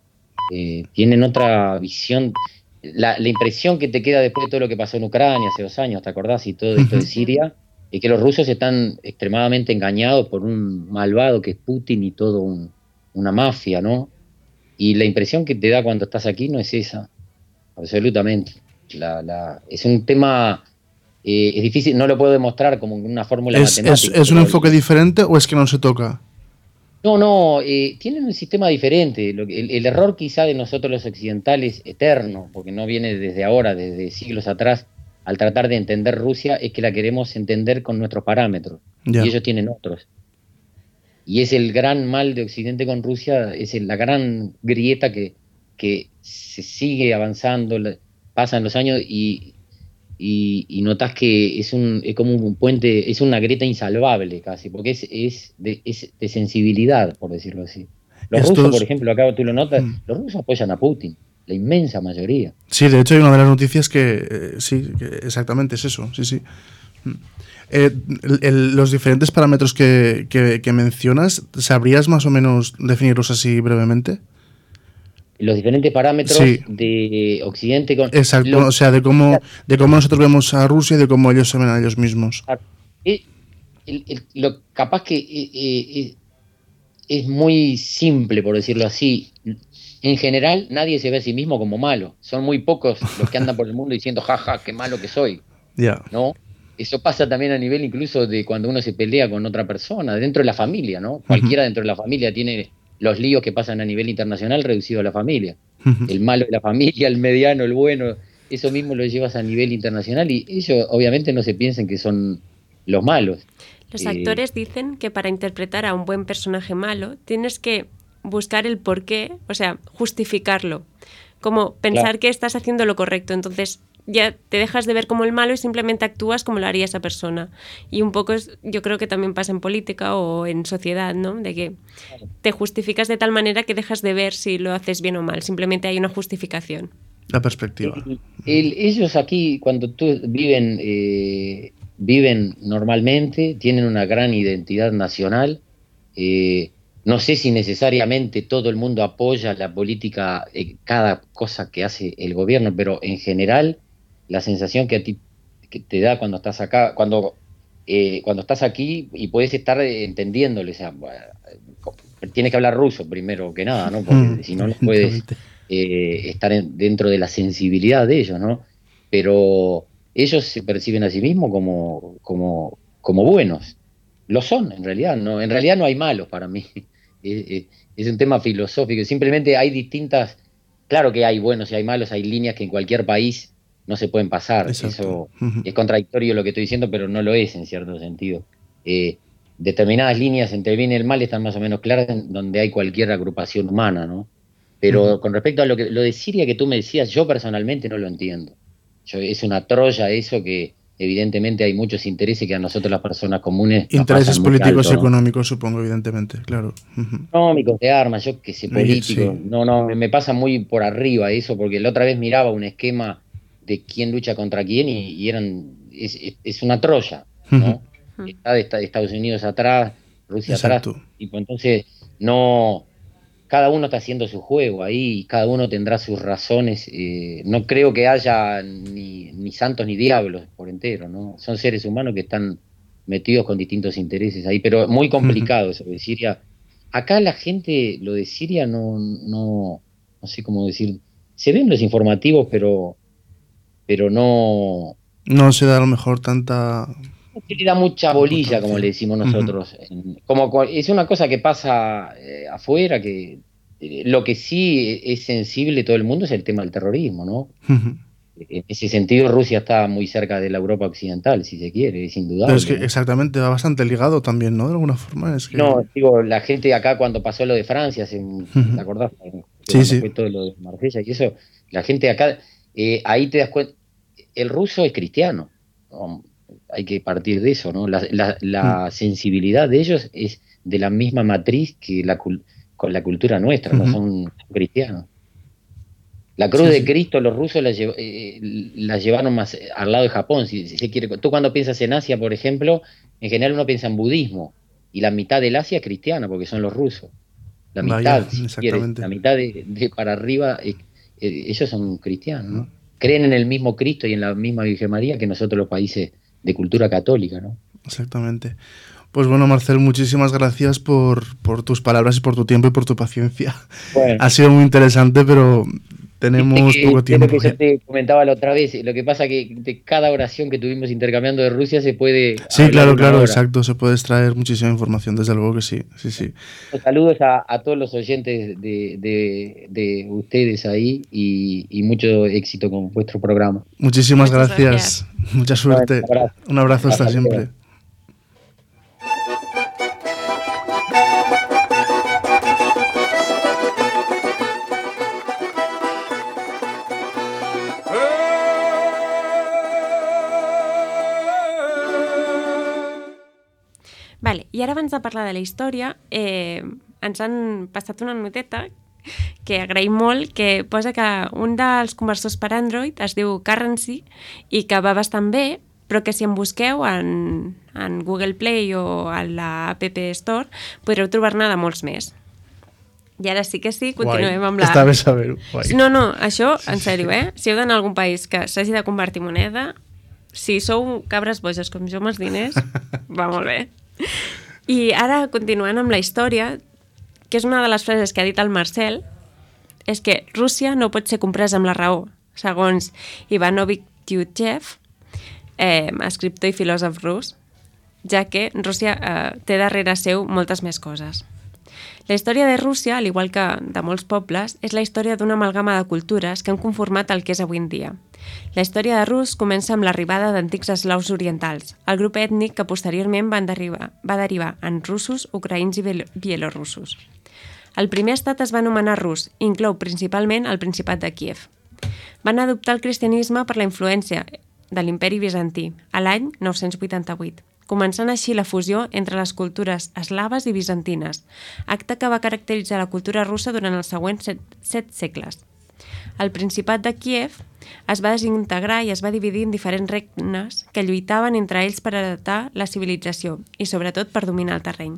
Eh, tienen otra visión. La, la impresión que te queda después de todo lo que pasó en Ucrania hace dos años, ¿te acordás? Y todo esto de Siria, es que los rusos están extremadamente engañados por un malvado que es Putin y todo un, una mafia, ¿no? Y la impresión que te da cuando estás aquí no es esa, absolutamente. La, la, es un tema, eh, es difícil, no lo puedo demostrar como una fórmula ¿Es, matemática. ¿Es, es un enfoque diferente o es que no se toca? No, no, eh, tienen un sistema diferente. Lo que- el, el error quizá de nosotros los occidentales, eterno, porque no viene desde ahora, desde siglos atrás, al tratar de entender Rusia, es que la queremos entender con nuestros parámetros. Ya. Y ellos tienen otros. Y es el gran mal de Occidente con Rusia, es el- la gran grieta que, que se sigue avanzando, la- pasan los años y, y, y notas que es, un, es como un puente, es una grieta insalvable casi, porque es, es, de, es de sensibilidad, por decirlo así. Los Estos- rusos, por ejemplo, acá tú lo notas, Mm. los rusos apoyan a Putin, la inmensa mayoría. Sí, de hecho hay una de las noticias que eh, sí, que exactamente es eso, sí, sí. Mm. Eh, el- el- los diferentes parámetros que, que, que mencionas, ¿sabrías más o menos definirlos así brevemente? Los diferentes parámetros Sí. de Occidente con... Exacto, lo- o sea, de cómo, de cómo nosotros vemos a Rusia y de cómo ellos se ven a ellos mismos. Eh, el- el- lo capaz que eh, eh, es muy simple, por decirlo así. En general, nadie se ve a sí mismo como malo. Son muy pocos los que andan por el mundo diciendo, jaja, qué malo que soy, Ya. ¿no? Eso pasa también a nivel incluso de cuando uno se pelea con otra persona, dentro de la familia, ¿no? Cualquiera dentro de la familia tiene los líos que pasan a nivel internacional reducido a la familia. El malo de la familia, el mediano, el bueno, eso mismo lo llevas a nivel internacional y ellos obviamente no se piensen que son los malos. Los Eh, actores dicen que para interpretar a un buen personaje malo tienes que buscar el porqué, o sea, justificarlo. Como pensar Claro. que estás haciendo lo correcto. Entonces ya te dejas de ver como el malo y simplemente actúas como lo haría esa persona. Y un poco es, yo creo que también pasa en política o en sociedad, ¿no? De que te justificas de tal manera que dejas de ver si lo haces bien o mal. Simplemente hay una justificación. La perspectiva. El- el- ellos aquí, cuando tú viven, eh, viven normalmente, tienen una gran identidad nacional. eh, no sé si necesariamente todo el mundo apoya la política, eh, cada cosa que hace el gobierno, pero en general la sensación que a ti que te da cuando estás acá, cuando, eh, cuando estás aquí y puedes estar eh, entendiéndole, o sea, bueno, tienes que hablar ruso primero que nada, ¿no? Porque Mm, si no, no puedes evidentemente. eh, estar en- dentro de la sensibilidad de ellos, ¿no? Pero ellos se perciben a sí mismos como, como, como buenos. Lo son, en realidad. No, en realidad no hay malos para mí. Es, es- es un tema filosófico. Simplemente hay distintas... Claro que hay buenos y hay malos, hay líneas que en cualquier país no se pueden pasar. Exacto. Eso Ujú. es contradictorio lo que estoy diciendo, pero no lo es en cierto sentido. Eh, determinadas líneas entre el bien y el mal están más o menos claras en donde hay cualquier agrupación humana, ¿no? Pero Ujú. con respecto a lo que lo de Siria que tú me decías, yo personalmente no lo entiendo. Yo, es una troya eso que evidentemente hay muchos intereses que a nosotros las personas comunes nos Intereses pasan muy políticos y alto, ¿no? económicos, supongo, evidentemente, claro. Ujú. Económicos, de armas, yo qué sé, Y- políticos. sí. No, no, me, me pasa muy por arriba eso, porque la otra vez miraba un esquema de quién lucha contra quién y, y eran es, es- es una troya, ¿no? Ujú. Está de, está de Estados Unidos atrás, Rusia Exacto. atrás, y pues entonces no, cada uno está haciendo su juego ahí, y cada uno tendrá sus razones. eh, no creo que haya ni, ni santos ni diablos por entero, ¿no? Son seres humanos que están metidos con distintos intereses ahí, pero muy complicado eso de Siria. Acá la gente, lo de Siria no, no, no sé cómo decir, se ven los informativos, pero, pero no, No se da a lo mejor tanta... no se le da mucha bolilla, como Importancia. le decimos Ujú. nosotros. En- como cual- es una cosa que pasa eh, afuera, que eh, lo que sí es sensible todo el mundo es el tema del terrorismo, ¿no? Ujú. En ese sentido, Rusia está muy cerca de la Europa occidental, si se quiere, es indudable. Pero es que ¿no? exactamente, va bastante ligado también, ¿no? De alguna forma, es que... No, digo, la gente acá cuando pasó lo de Francia, hace un- Ujú. ¿te acordás? Sí, Cuando sí. fue todo lo de Marsella y eso, la gente acá, eh, ahí te das cuenta, el ruso es cristiano, ¿no? Hay que partir de eso, ¿no? La, la- la sensibilidad de ellos es de la misma matriz que la, cul- con la cultura nuestra, ¿no? Ujú. Son cristianos. La cruz Sí, de sí. Cristo los rusos la, llev- eh, la llevaron más al lado de Japón, si, si se quiere. Tú cuando piensas en Asia, por ejemplo, en general uno piensa en budismo, y la mitad del Asia es cristiana, porque son los rusos. La mitad, Vaya, si quieres, exactamente. la mitad de, de para arriba, eh, eh, ellos son cristianos, ¿no? Creen en el mismo Cristo y en la misma Virgen María que nosotros los países de cultura católica, ¿no? Exactamente. Pues bueno, Marcel, muchísimas gracias por, por tus palabras y por tu tiempo y por tu paciencia. Bueno, Ha sido muy interesante, pero tenemos viste que poco es lo tiempo. que yo te comentaba la otra vez, lo que pasa que de cada oración que tuvimos intercambiando de Rusia se puede Sí, hablar claro, una claro, hora. exacto. Se puede extraer muchísima información, desde luego que sí. Sí, sí. Saludos a, a todos los oyentes de, de, de ustedes ahí y, y mucho éxito con vuestro programa. Muchísimas Muchas gracias. Mucha Bueno, suerte. un abrazo. Un abrazo hasta Hasta luego. siempre. Vale, i ara abans de parlar de la història, eh, ens han passat una noteta que agraïm molt, que posa que un dels conversors per Android es diu Currency i que va bastant bé, però que si em busqueu en, en Google Play o a la App Store podreu trobar-ne de molts més. I ara sí que sí, continuem Guai. amb la... Està bé saber-ho. Guai. No, no, això, en sèrio, eh? Si heu d'anar a algun país que s'hagi de convertir en moneda, si sou cabres boges com jo amb els diners, va molt bé. I ara, continuant amb la història, que és una de les frases que ha dit el Marcel, és que Rússia no pot ser compresa amb la raó, segons Ivanovich Tyutchev, eh, escriptor i filòsof rus, ja que Rússia eh, té darrere seu moltes més coses. La història de Rússia, al igual que de molts pobles, és la història d'una amalgama de cultures que han conformat el que és avui en dia. La història de Rus comença amb l'arribada d'antics eslaus orientals, el grup ètnic que posteriorment van derivar, va derivar en russos, ucraïns i bielorussos. El primer estat es va anomenar Rus i inclou principalment el Principat de Kíev. Van adoptar el cristianisme per la influència de l'imperi bizantí, a l'any nou-cents vuitanta-vuit, començant així la fusió entre les cultures eslaves i bizantines, acte que va caracteritzar la cultura russa durant els següents set, set segles. El Principat de Kíev es va desintegrar i es va dividir en diferents regnes que lluitaven entre ells per heretar la civilització i, sobretot, per dominar el terreny.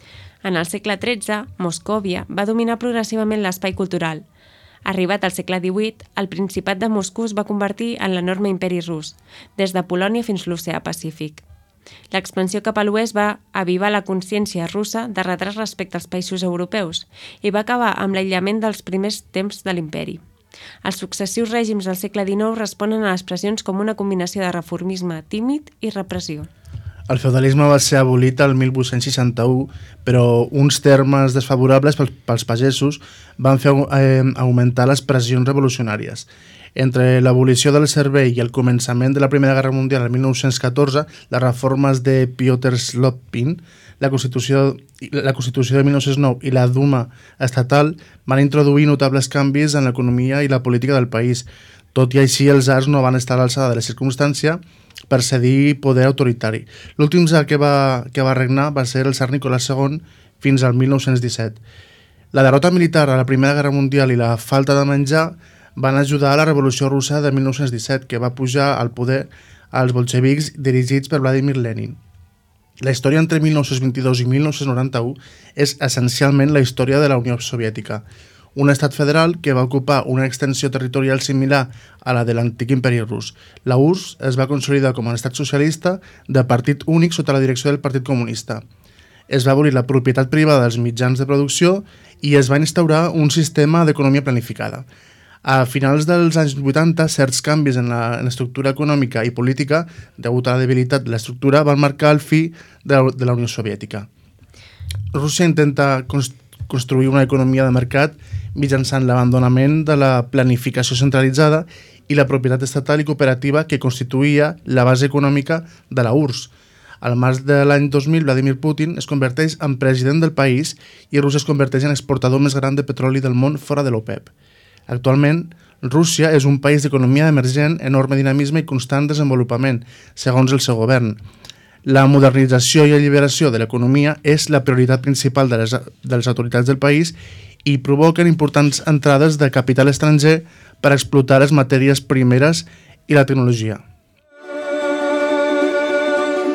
En el segle tretze, Moscòvia va dominar progressivament l'espai cultural. Arribat al segle divuit, el Principat de Moscou es va convertir en l'enorme imperi rus, des de Polònia fins a l'oceà Pacífic. L'expansió cap a l'oest va avivar la consciència russa de retras respecte als països europeus i va acabar amb l'aïllament dels primers temps de l'imperi. Els successius règims del segle dinou responen a les pressions com una combinació de reformisme tímid i repressió. El feudalisme va ser abolit el mil vuit-cents seixanta-u, però uns termes desfavorables pels, pels pagesos van fer eh, augmentar les pressions revolucionàries. Entre l'abolició del servei i el començament de la Primera Guerra Mundial el mil nou-cents catorze, les reformes de Piotr Slotkin, la Constitució, la Constitució de mil nou-cents nou i la Duma estatal van introduir notables canvis en l'economia i la política del país. Tot i així, els tsars no van estar a l'alçada de la circumstància per cedir poder autoritari. L'últim tsar que va, que va regnar va ser el tsar Nicolás segon fins al mil nou-cents disset. La derrota militar a la Primera Guerra Mundial i la falta de menjar van ajudar a la Revolució Russa de mil nou-cents disset, que va pujar al poder als bolxevics dirigits per Vladimir Lenin. La història entre mil nou-cents vint-i-dos i mil nou-cents noranta-u és essencialment la història de la Unió Soviètica, un estat federal que va ocupar una extensió territorial similar a la de l'antic imperi rus. La U R S S es va consolidar com a estat socialista de partit únic sota la direcció del Partit Comunista. Es va abolir la propietat privada dels mitjans de producció i es va instaurar un sistema d'economia planificada. A finals dels anys vuitanta, certs canvis en la- en l'estructura econòmica i política, degut a la debilitat de l'estructura, van marcar el fi de la, de la Unió Soviètica. Rússia intenta cons- construir una economia de mercat mitjançant l'abandonament de la planificació centralitzada i la propietat estatal i cooperativa que constituïa la base econòmica de la U R S S. Al març de l'any dos mil, Vladimir Putin es converteix en president del país i Rússia es converteix en exportador més gran de petroli del món fora de l'OPEP. Actualment, Rússia és un país d'economia emergent, enorme dinamisme i constant desenvolupament, segons el seu govern. La modernització i alliberació de l'economia és la prioritat principal de les, de les autoritats del país i provoquen importants entrades de capital estranger per explotar les matèries primeres i la tecnologia.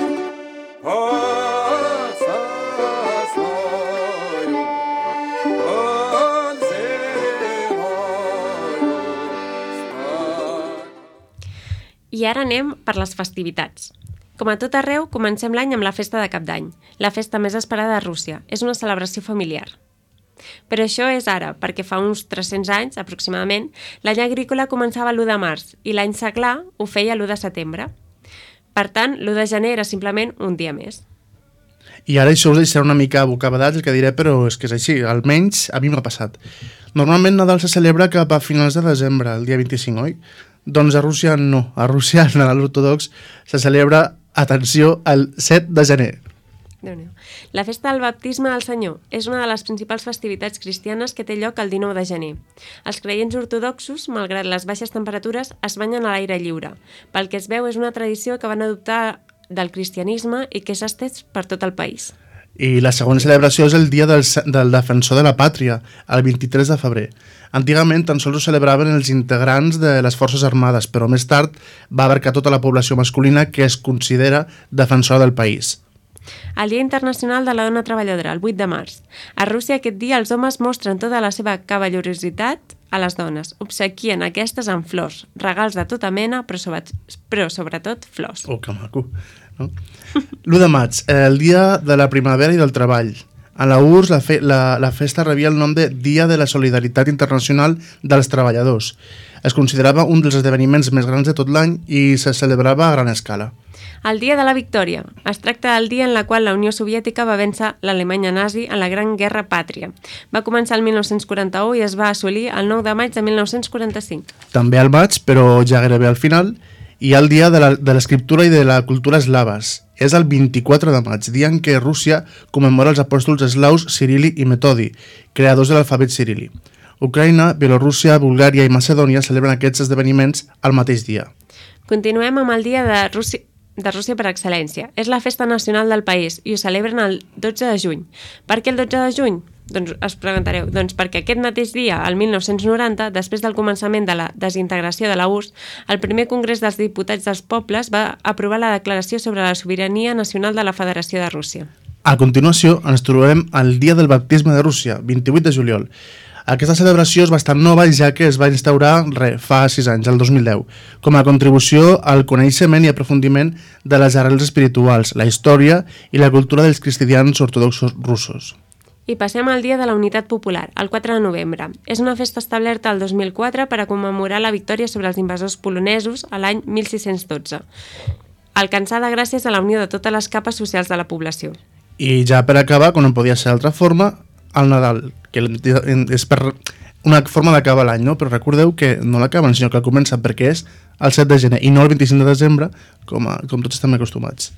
Отца знаю, I ara anem per les festivitats. Com a tot arreu, comencem l'any amb la festa de Cap d'Any, la festa més esperada de Rússia. És una celebració familiar. Però això és ara, perquè fa uns tres-cents anys, aproximadament, l'any agrícola començava l'u de març i l'any seglar ho feia l'u de setembre. Per tant, l'u de gener era simplement un dia més. I ara això us deixarà una mica bocabadats el que diré, però és que és així, almenys a mi m'ha passat. Normalment Nadal se celebra cap a finals de desembre, el dia vint-i-cinc, oi? Doncs a Rússia no. A Rússia el Nadal ortodox se celebra, atenció, el set de gener. Déu-n'hi-do. La festa del baptisme del Senyor és una de les principals festivitats cristianes que té lloc el dinou de gener. Els creients ortodoxos, malgrat les baixes temperatures, es banyen a l'aire lliure. Pel que es veu, és una tradició que van adoptar del cristianisme i que s'ha estès per tot el país. I la segona celebració és el dia del, del defensor de la pàtria, el vint-i-tres de febrer. Antigament tan sols ho celebraven els integrants de les forces armades, però més tard va abarcar tota la població masculina que es considera defensora del país. El Dia Internacional de la Dona Treballadora, el vuit de març. A Rússia aquest dia els homes mostren tota la seva cavallorositat a les dones, obsequien aquestes amb flors, regals de tota mena, però, sobre, però sobretot flors. Oh, que maco. No? l'u de maig, el dia de la primavera i del treball. A la U R S S la, fe, la, la festa rebia el nom de Dia de la Solidaritat Internacional dels Treballadors. Es considerava un dels esdeveniments més grans de tot l'any i se celebrava a gran escala. El Dia de la Victòria. Es tracta del dia en la qual la Unió Soviètica va vèncer l'Alemanya nazi en la Gran Guerra Pàtria. Va començar el mil nou-cents quaranta-u i es va assolir el nou de maig de mil nou-cents quaranta-cinc. També al maig, però ja gairebé al final, hi ha el Dia de l'Escriptura i de la Cultura Eslaves. És el vint-i-quatre de maig, dia en què Rússia commemora els apòstols eslaus Cirili i Metodi, creadors de l'alfabet cirili. Ucraïna, Bielorússia, Bulgària i Macedònia celebren aquests esdeveniments al mateix dia. Continuem amb el dia de Rússia, de Rússia per excel·lència. És la festa nacional del país i ho celebren el dotze de juny. Per què el dotze de juny? Doncs us preguntareu. Doncs perquè aquest mateix dia, el mil nou-cents noranta, després del començament de la desintegració de la U R S S, el primer Congrés dels Diputats dels Pobles va aprovar la Declaració sobre la Sobirania Nacional de la Federació de Rússia. A continuació, ens trobem al Dia del Baptisme de Rússia, vint-i-vuit de juliol. Aquesta celebració és bastant nova, ja que es va instaurar re, fa sis anys, el dos mil deu, com a contribució al coneixement i aprofundiment de les arrels espirituals, la història i la cultura dels cristians ortodoxos russos. I passem al Dia de la Unitat Popular, el quatre de novembre. És una festa establerta el dos mil quatre per a commemorar la victòria sobre els invasors polonesos a l'any mil sis-cents dotze, alcançada gràcies a la unió de totes les capes socials de la població. I ja per acabar, com no podia ser d'altra forma, el Nadal, que és per una forma d'acabar l'any, no? Però recordeu que no l'acaben, sinó que el comencen, perquè és el set de gener i no el vint-i-cinc de desembre, com, a, com tots estem acostumats.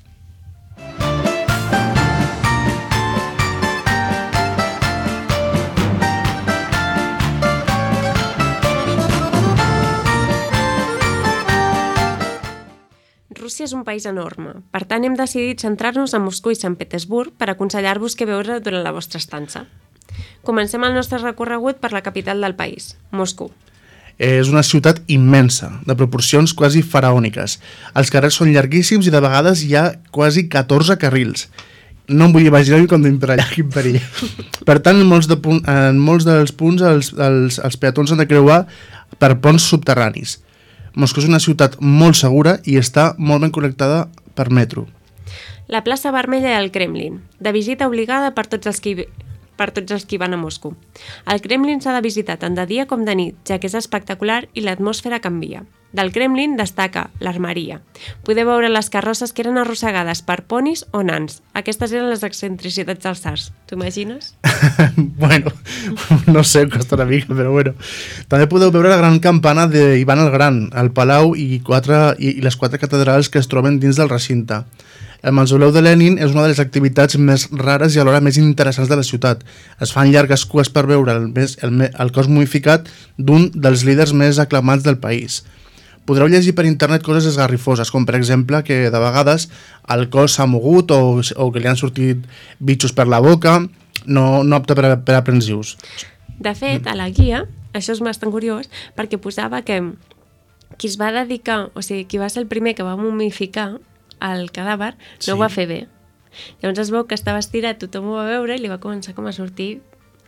Rússia és un país enorme, per tant hem decidit centrar-nos a Moscou i Sant Petersburg per aconsellar-vos què veure durant la vostra estança. Comencem el nostre recorregut per la capital del país, Moscou. És una ciutat immensa, de proporcions quasi faraòniques. Els carrers són llarguíssims i de vegades hi ha quasi catorze carrils. No em vull imaginar com anem per allà, quin perill. Per tant, en molts, de punt, en molts dels punts els, els, els peatons han de creuar per ponts subterranis. Moscou és una ciutat molt segura i està molt ben connectada per metro. La plaça Vermella i el Kremlin, de visita obligada per tots els que hi, per tots els que hi van a Moscou. El Kremlin s'ha de visitar tant de dia com de nit, ja que és espectacular i l'atmosfera canvia. Del Kremlin destaca l'armeria. Podeu veure les carrosses que eren arrossegades per ponis o nans. Aquestes eren les excentricitats dels tsars. T'ho imagines? Bueno, no sé, costa una mica, però bueno. També podeu veure la gran campana d'Ivan el Gran, el palau i, quatre, i, i les quatre catedrals que es troben dins del recinte. El mausoleu de Lenin és una de les activitats més rares i alhora més interessants de la ciutat. Es fan llargues cues per veure el, més, el, el cos momificat d'un dels líders més aclamats del país. Podreu llegir per internet coses esgarrifoses, com per exemple que de vegades el cos s'ha mogut o, o que li han sortit bitxos per la boca, no, no opta per, per aprensius. De fet, a la guia, això és bastant curiós, perquè posava que qui es va dedicar, o sigui, qui va ser el primer que va momificar el cadàver, no Sí. ho va fer bé. Llavors es veu que estava estirat, tothom ho va veure i li va començar com a sortir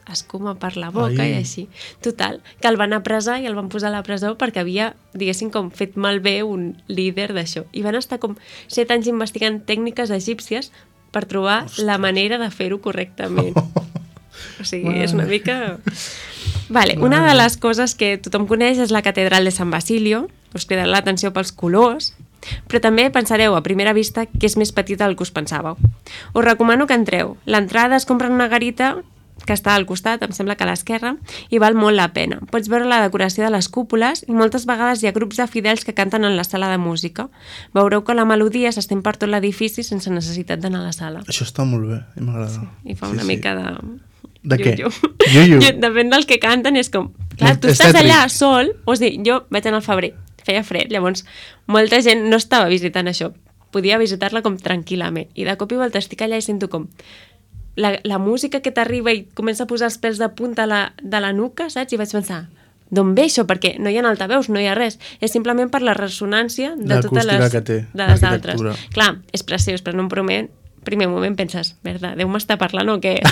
escuma per la boca Ai. i així. Total, que el van apresar i el van posar a la presó perquè havia, diguéssim, com fet malbé un líder d'això. I van estar com set anys investigant tècniques egípcies per trobar Ostres. la manera de fer-ho correctament. O sigui, és una mica... Vale, una de les coses que tothom coneix és la catedral de San Basilio. Us cridarà l'atenció pels colors, però també pensareu a primera vista que és més petita del que us pensàveu. Us recomano que entreu. L'entrada es compra en una garita que està al costat, em sembla que a l'esquerra, i val molt la pena. Pots veure la decoració de les cúpules i moltes vegades hi ha grups de fidels que canten en la sala de música. Veureu que la melodia s'estén per tot l'edifici sense necessitat d'anar a la sala. Això està molt bé, m'agrada. Sí, I fa sí, una sí. mica de... De què? Yu-yu. Depèn del que canten, és com... Clar, tu estàs allà sol, o sigui, jo vaig anar al febrer, feia fred, llavors molta gent no estava visitant això, podia visitar-la com tranquil·lament, i de cop i volta estic allà i sento com la, la música que t'arriba i comença a posar els pèls de punta la, de la nuca, saps? I vaig pensar, d'on ve això? Perquè no hi ha altaveus, no hi ha res, és simplement per la ressonància de totes les, que té, de les altres. Clar, és preciós, però en un primer, primer moment penses, merda, Déu m'està parlant o què?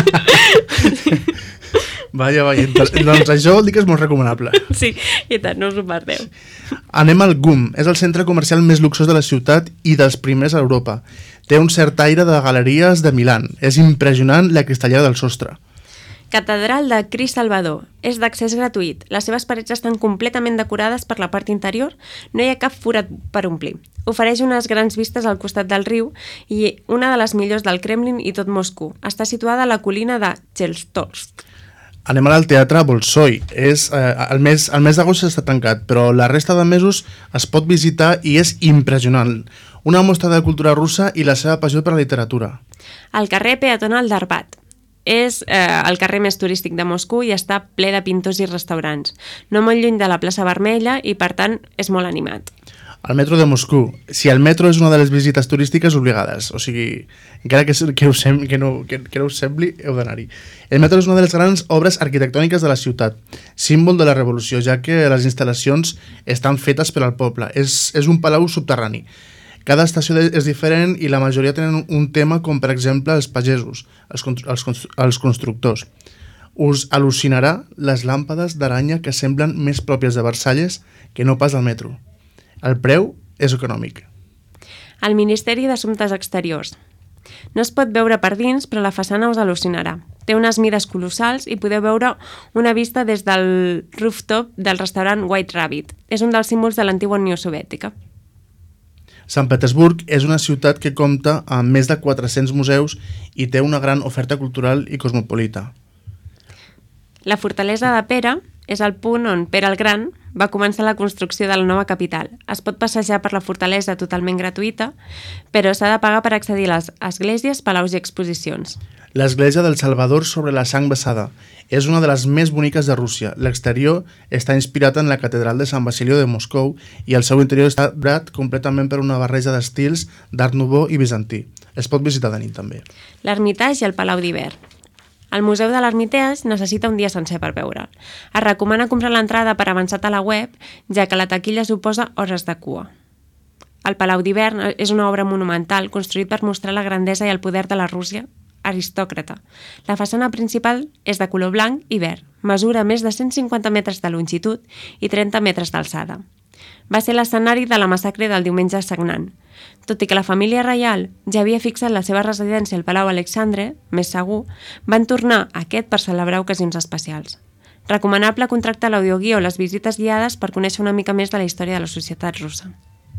Vaja, vaja, doncs això vol dir que és molt recomanable. Sí, i tant, no us ho perdeu. Anem al G U M, és el centre comercial més luxós de la ciutat i dels primers a Europa. Té un cert aire de galeries de Milán. És impressionant la cristallera del sostre. Catedral de Crist Salvador. És d'accés gratuït. Les seves parets estan completament decorades per la part interior. No hi ha cap forat per omplir. Ofereix unes grans vistes al costat del riu i una de les millors del Kremlin i tot Moscou. Està situada a la colina de Cheltorsk. Anem al teatre Bolshoi. És, eh, el mes, el mes d'agost està tancat, però la resta de mesos es pot visitar i és impressionant. Una mostra de cultura russa i la seva passió per la literatura. El carrer peatonal d'Arbat. És eh, el carrer més turístic de Moscou i està ple de pintors i restaurants. No molt lluny de la plaça Vermella i, per tant, és molt animat. El metro de Moscou. Si el metro és una de les visites turístiques obligades, o sigui, encara que, que, us, sem que, no, que, que no us sembli, heu d'anar-hi. El metro és una de les grans obres arquitectòniques de la ciutat, símbol de la revolució, ja que les instal·lacions estan fetes per al poble. És, és un palau subterrani. Cada estació és diferent i la majoria tenen un tema, com per exemple els pagesos, els, els, els constructors. Us al·lucinarà les làmpades d'aranya que semblen més pròpies de Versalles que no pas al metro. El preu és econòmic. El Ministeri d'Assumptes Exteriors. No es pot veure per dins, però la façana us al·lucinarà. Té unes mides colossals i podeu veure una vista des del rooftop del restaurant White Rabbit. És un dels símbols de l'antiga Unió Soviètica. Sant Petersburg és una ciutat que compta amb més de quatre-cents museus i té una gran oferta cultural i cosmopolita. La fortalesa de Pera és el punt on Pere el Gran va començar la construcció de la nova capital. Es pot passejar per la fortalesa totalment gratuïta, però s'ha de pagar per accedir a les esglésies, palaus i exposicions. L'església del Salvador sobre la sang vessada és una de les més boniques de Rússia. L'exterior està inspirat en la catedral de Sant Basilio de Moscou i el seu interior està decorat completament per una barreja d'estils d'art nouveau i bizantí. Es pot visitar de nit també. L'Ermitage i el Palau d'Hivern. El Museu de l'Ermitage necessita un dia sencer per veure'l. Es recomana comprar l'entrada per avançat a la web, ja que la taquilla suposa hores de cua. El Palau d'Hivern és una obra monumental construït per mostrar la grandesa i el poder de la Rússia aristòcrata. La façana principal és de color blanc i verd, mesura més de cent cinquanta metres de longitud i trenta metres d'alçada. Va ser l'escenari de la massacre del diumenge sagnant. Tot i que la família reial ja havia fixat la seva residència al Palau Alexandre, més segur, van tornar a aquest per celebrar ocasions especials. Recomanable contractar l'audioguia o les visites guiades per conèixer una mica més de la història de la societat russa.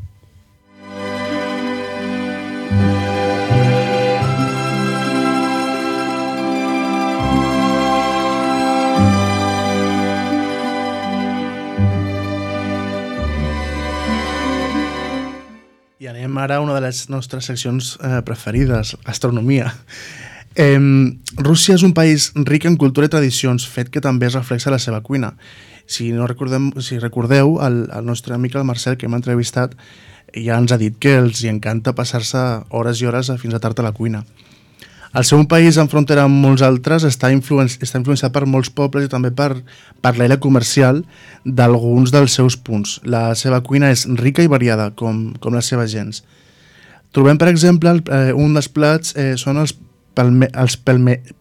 I anem ara a una de les nostres seccions eh, preferides, astronomia. Eh, Rússia és un país ric en cultura i tradicions, fet que també es reflexa a la seva cuina. Si no recordem, si recordeu, el, el nostre amic el Marcel, que hem entrevistat, ja ens ha dit que els hi encanta passar-se hores i hores fins a tard a la cuina. El seu país, en frontera amb molts altres, està, influenci està influenciat per molts pobles i també per, per l'era comercial d'alguns dels seus punts. La seva cuina és rica i variada, com, com les seves gens. Trobem, per exemple, el, eh, un dels plats eh, són els, pelme, els pelme,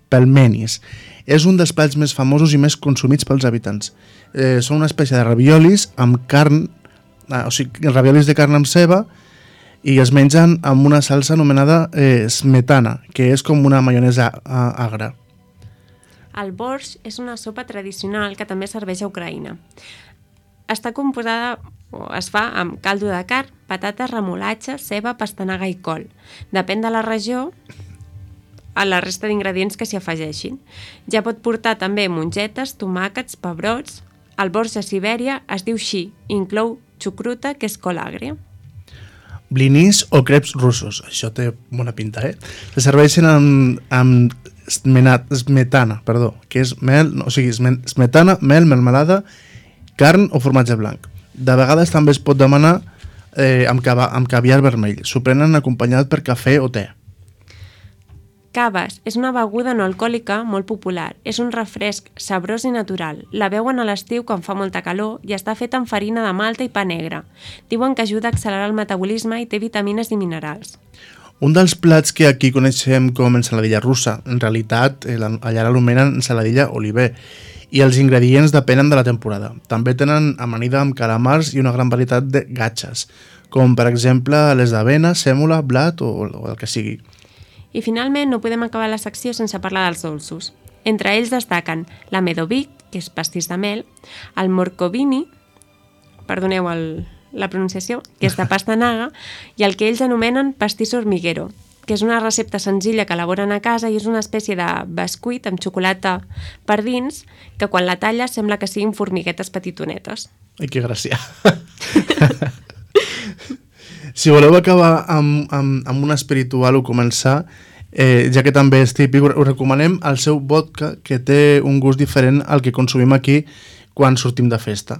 pelmenis. És un dels plats més famosos i més consumits pels habitants. Eh, són una espècie de raviolis amb carn, eh, o sigui, raviolis de carn amb ceba, i es mengen amb una salsa anomenada eh, smetana, que és com una maionesa agra. El borsch és una sopa tradicional que també serveix a Ucraïna. Està composada, o es fa amb caldo de carn, patates, remolatxa, ceba, pastanaga i col. Depèn de la regió, a la resta d'ingredients que s'hi afegeixin. Ja pot portar també mongetes, tomàquets, pebrots. El borsch a Sibèria es diu xi, inclou xucruta, que és col agre. Blinis o creps russos, això té bona pinta, eh? Se serveixen amb, amb smetana, perdó, que és mel, o sigui, smetana, mel, melmelada, carn o formatge blanc. De vegades també es pot demanar eh, amb, cava, amb caviar vermell. S'ho prenen acompanyat per cafè o te. Cavas és una beguda no alcohòlica molt popular. És un refresc sabrós i natural. La beuen a l'estiu quan fa molta calor i està feta amb farina de malta i pa negre. Diuen que ajuda a accelerar el metabolisme i té vitamines i minerals. Un dels plats que aquí coneixem com ensaladilla russa, en realitat allà l'anomenen ensaladilla oliver, i els ingredients depenen de la temporada. També tenen amanida amb calamars i una gran varietat de gatxes, com per exemple les d'avena, sèmola, blat o, o el que sigui. I finalment no podem acabar la secció sense parlar dels dolços. Entre ells destaquen la medovic, que és pastís de mel, el morcovini, perdoneu el, la pronunciació, que és de pastanaga, i el que ells anomenen pastís hormiguero, que és una recepta senzilla que elaboren a casa i és una espècie de bescuit amb xocolata per dins que quan la talla sembla que siguin formiguetes petitonetes. Ai, que gràcia! Si voleu acabar amb, amb, amb un espiritual o començar, eh, ja que també és típic, us recomanem el seu vodka, que té un gust diferent al que consumim aquí quan sortim de festa.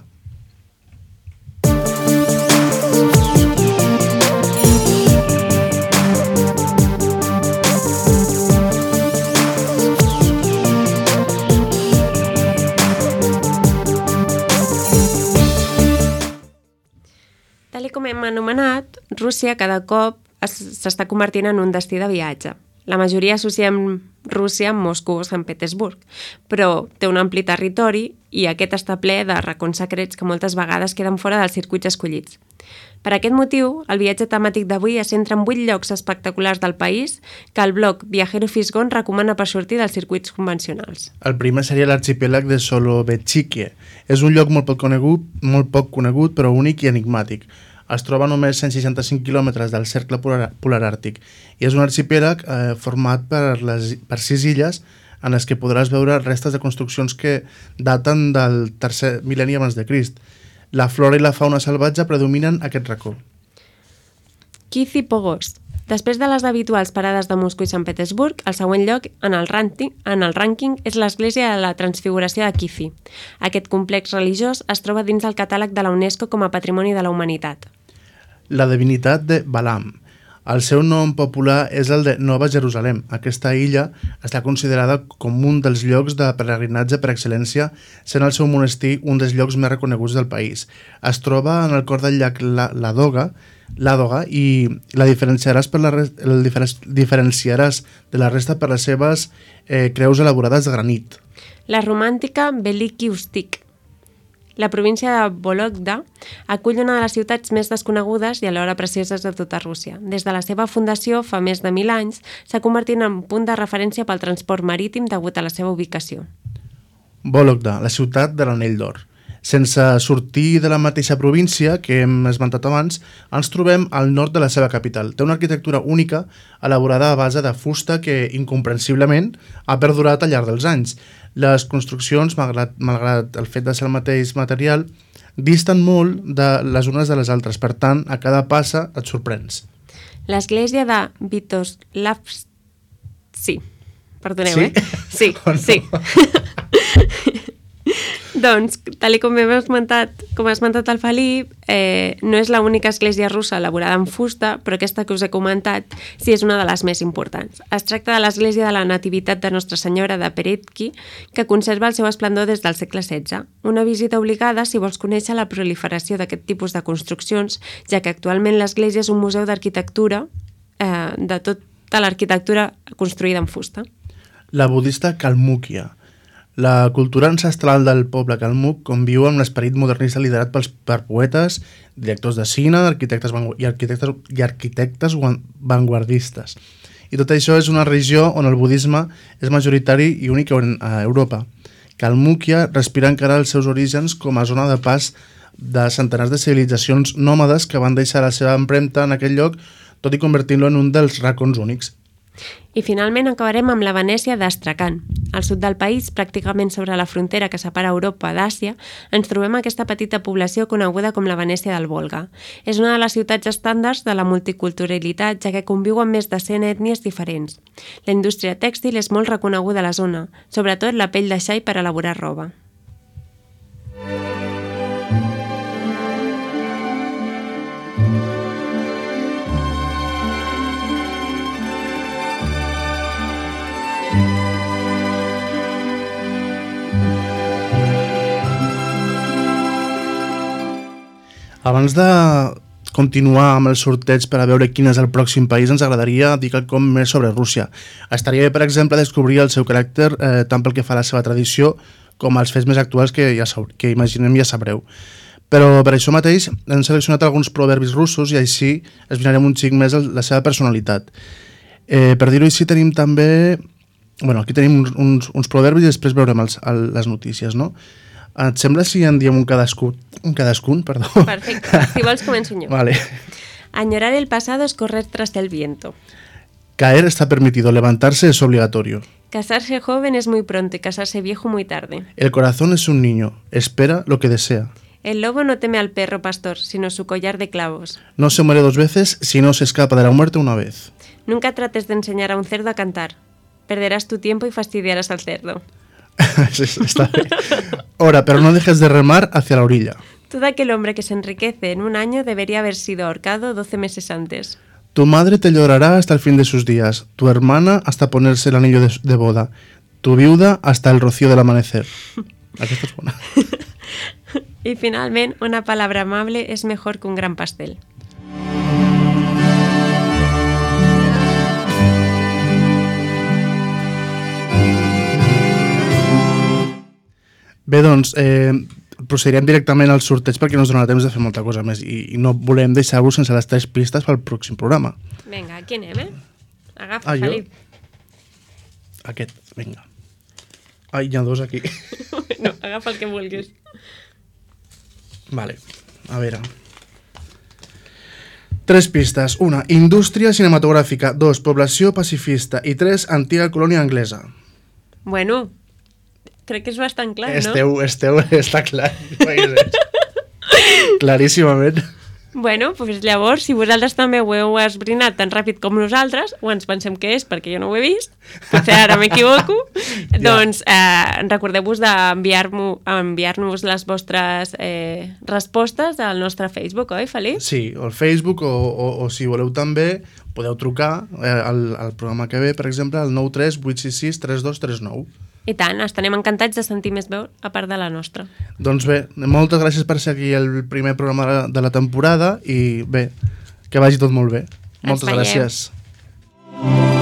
Tal com hem anomenat, Rússia cada cop s'està convertint en un destí de viatge. La majoria associem Rússia amb Moscou o Sant Petersburg, però té un ampli territori i aquest està ple de racons secrets que moltes vegades queden fora dels circuits escollits. Per aquest motiu, el viatge temàtic d'avui es centra en vuit llocs espectaculars del país que el blog Viajero Fisgón recomana per sortir dels circuits convencionals. El primer seria l'arxipèlag de Solovechiki. És un lloc molt poc conegut, molt poc conegut però únic i enigmàtic. Es troba a només cent seixanta-cinc quilòmetres del cercle polar, polar àrtic i és un arxipèlag eh, format per, les, per sis illes en les que podràs veure restes de construccions que daten del tercer mil·lenni abans de Crist. La flora i la fauna salvatge predominen aquest racó. Kifi Pogost. Després de les habituals parades de Moscou i Sant Petersburg, el següent lloc en el, ranking, en el rànquing és l'església de la Transfiguració de Kifi. Aquest complex religiós es troba dins del catàleg de la UNESCO com a Patrimoni de la Humanitat. La divinitat de Balam. El seu nom popular és el de Nova Jerusalem. Aquesta illa està considerada com un dels llocs de pelegrinatge per excel·lència, sent el seu monestir un dels llocs més reconeguts del país. Es troba en el cor del llac Ladoga, Ladoga i la diferenciaràs, per la, el diferenciaràs de la resta per les seves eh, creus elaborades de granit. La romàntica Veliki Ustik. La província de Vologda acull una de les ciutats més desconegudes i alhora precioses de tota Rússia. Des de la seva fundació, fa més de mil anys, s'ha convertit en punt de referència pel transport marítim degut a la seva ubicació. Vologda, la ciutat de l'Anell d'Or. Sense sortir de la mateixa província que hem esmentat abans, ens trobem al nord de la seva capital. Té una arquitectura única, elaborada a base de fusta que, incomprensiblement, ha perdurat al llarg dels anys. Les construccions, malgrat, malgrat el fet de ser el mateix material, disten molt de les unes de les altres. Per tant, a cada passa et sorprens. L'església de Vitoslavsk... Sí, perdoneu, sí? eh? Sí, no? sí. Doncs, tal com hem esmentat, com ha esmentat el Felip, eh, no és l'única església russa elaborada en fusta, però aquesta que us he comentat sí és una de les més importants. Es tracta de l'església de la Nativitat de Nostra Senyora de Peretki, que conserva el seu esplendor des del segle setze. Una visita obligada si vols conèixer la proliferació d'aquest tipus de construccions, ja que actualment l'església és un museu d'arquitectura, eh, de tota l'arquitectura construïda en fusta. la budista Kalmúquia. La cultura ancestral del poble Kalmuk conviu amb l'esperit modernista liderat pels, per poetes, directors de cine arquitectes i arquitectes, i arquitectes vanguardistes. I tot això és una regió on el budisme és majoritari i únic a Europa. Kalmúquia respira encara els seus orígens com a zona de pas de centenars de civilitzacions nòmades que van deixar la seva empremta en aquell lloc, tot i convertint-lo en un dels racons únics. I finalment acabarem amb la Venècia d'Astrakhan. Al sud del país, pràcticament sobre la frontera que separa Europa d'Àsia, ens trobem aquesta petita població coneguda com la Venècia del Volga. És una de les ciutats estàndards de la multiculturalitat, ja que conviu amb més de cent ètnies diferents. La indústria tèxtil és molt reconeguda a la zona, sobretot la pell de xai per elaborar roba. Abans de continuar amb el sorteig per a veure quin és el pròxim país, ens agradaria dir quelcom més sobre Rússia. Estaria bé, per exemple, descobrir el seu caràcter eh, tant pel que fa a la seva tradició com als fets més actuals que, ja sab- que imaginem ja sabreu. Però per això mateix hem seleccionat alguns proverbis russos i així esbrinarem un xic més la seva personalitat. Eh, per dir-ho així, tenim també... Bueno, aquí tenim uns, uns, uns proverbis i després veurem els, el, les notícies, no? Et sembla si en diem un cadascun? Un cadascun, perdó. Perfecte. Si vols començo jo. Vale. Añorar el pasado es correr tras el viento. Caer está permitido, levantarse es obligatorio. Casarse joven es muy pronto y casarse viejo muy tarde. El corazón es un niño, espera lo que desea. El lobo no teme al perro pastor, sino su collar de clavos. No se muere dos veces si no se escapa de la muerte una vez. Nunca trates de enseñar a un cerdo a cantar. Perderás tu tiempo y fastidiarás al cerdo. Está bien. Ahora, pero no dejes de remar hacia la orilla. Todo aquel hombre que se enriquece en un año debería haber sido ahorcado doce meses antes. Tu madre te llorará hasta el fin de sus días, tu hermana hasta ponerse el anillo de, de boda, tu viuda hasta el rocío del amanecer. Aquesta és bona. Y finalmente, una palabra amable es mejor que un gran pastel. Bé, doncs, eh, procedirem directament al sorteig perquè no ens donarà temps de fer molta cosa més i, i no volem deixar-vos sense les tres pistes pel pròxim programa. Vinga, aquí anem, eh? Agafa, Ah, jo? Felip. Aquest, vinga. Ai, hi ha dos aquí. No, agafa el que vulguis. Vale, a veure. Tres pistes. Una, indústria cinematogràfica. Dos, població pacifista. I tres, antiga colònia anglesa. Bueno, crec que és bastant clar, Esteu, no? esteu, està clar. Claríssimament. Bueno, doncs llavors, si vosaltres també ho heu esbrinat tan ràpid com nosaltres, o ens pensem que és perquè jo no ho he vist, potser ara m'equivoco, ja. Doncs eh, recordeu-vos d'enviar-nos enviar les vostres eh, respostes al nostre Facebook, oi, Felip? Sí, o al Facebook, o, o, o si voleu també, podeu trucar eh, al, al programa que ve, per exemple, al nou tres vuit sis sis tres dos tres nou. I tant, estarem encantats de sentir més veu a part de la nostra. Doncs bé, moltes gràcies per ser aquí el primer programa de la temporada i bé, que vagi tot molt bé. Moltes gràcies.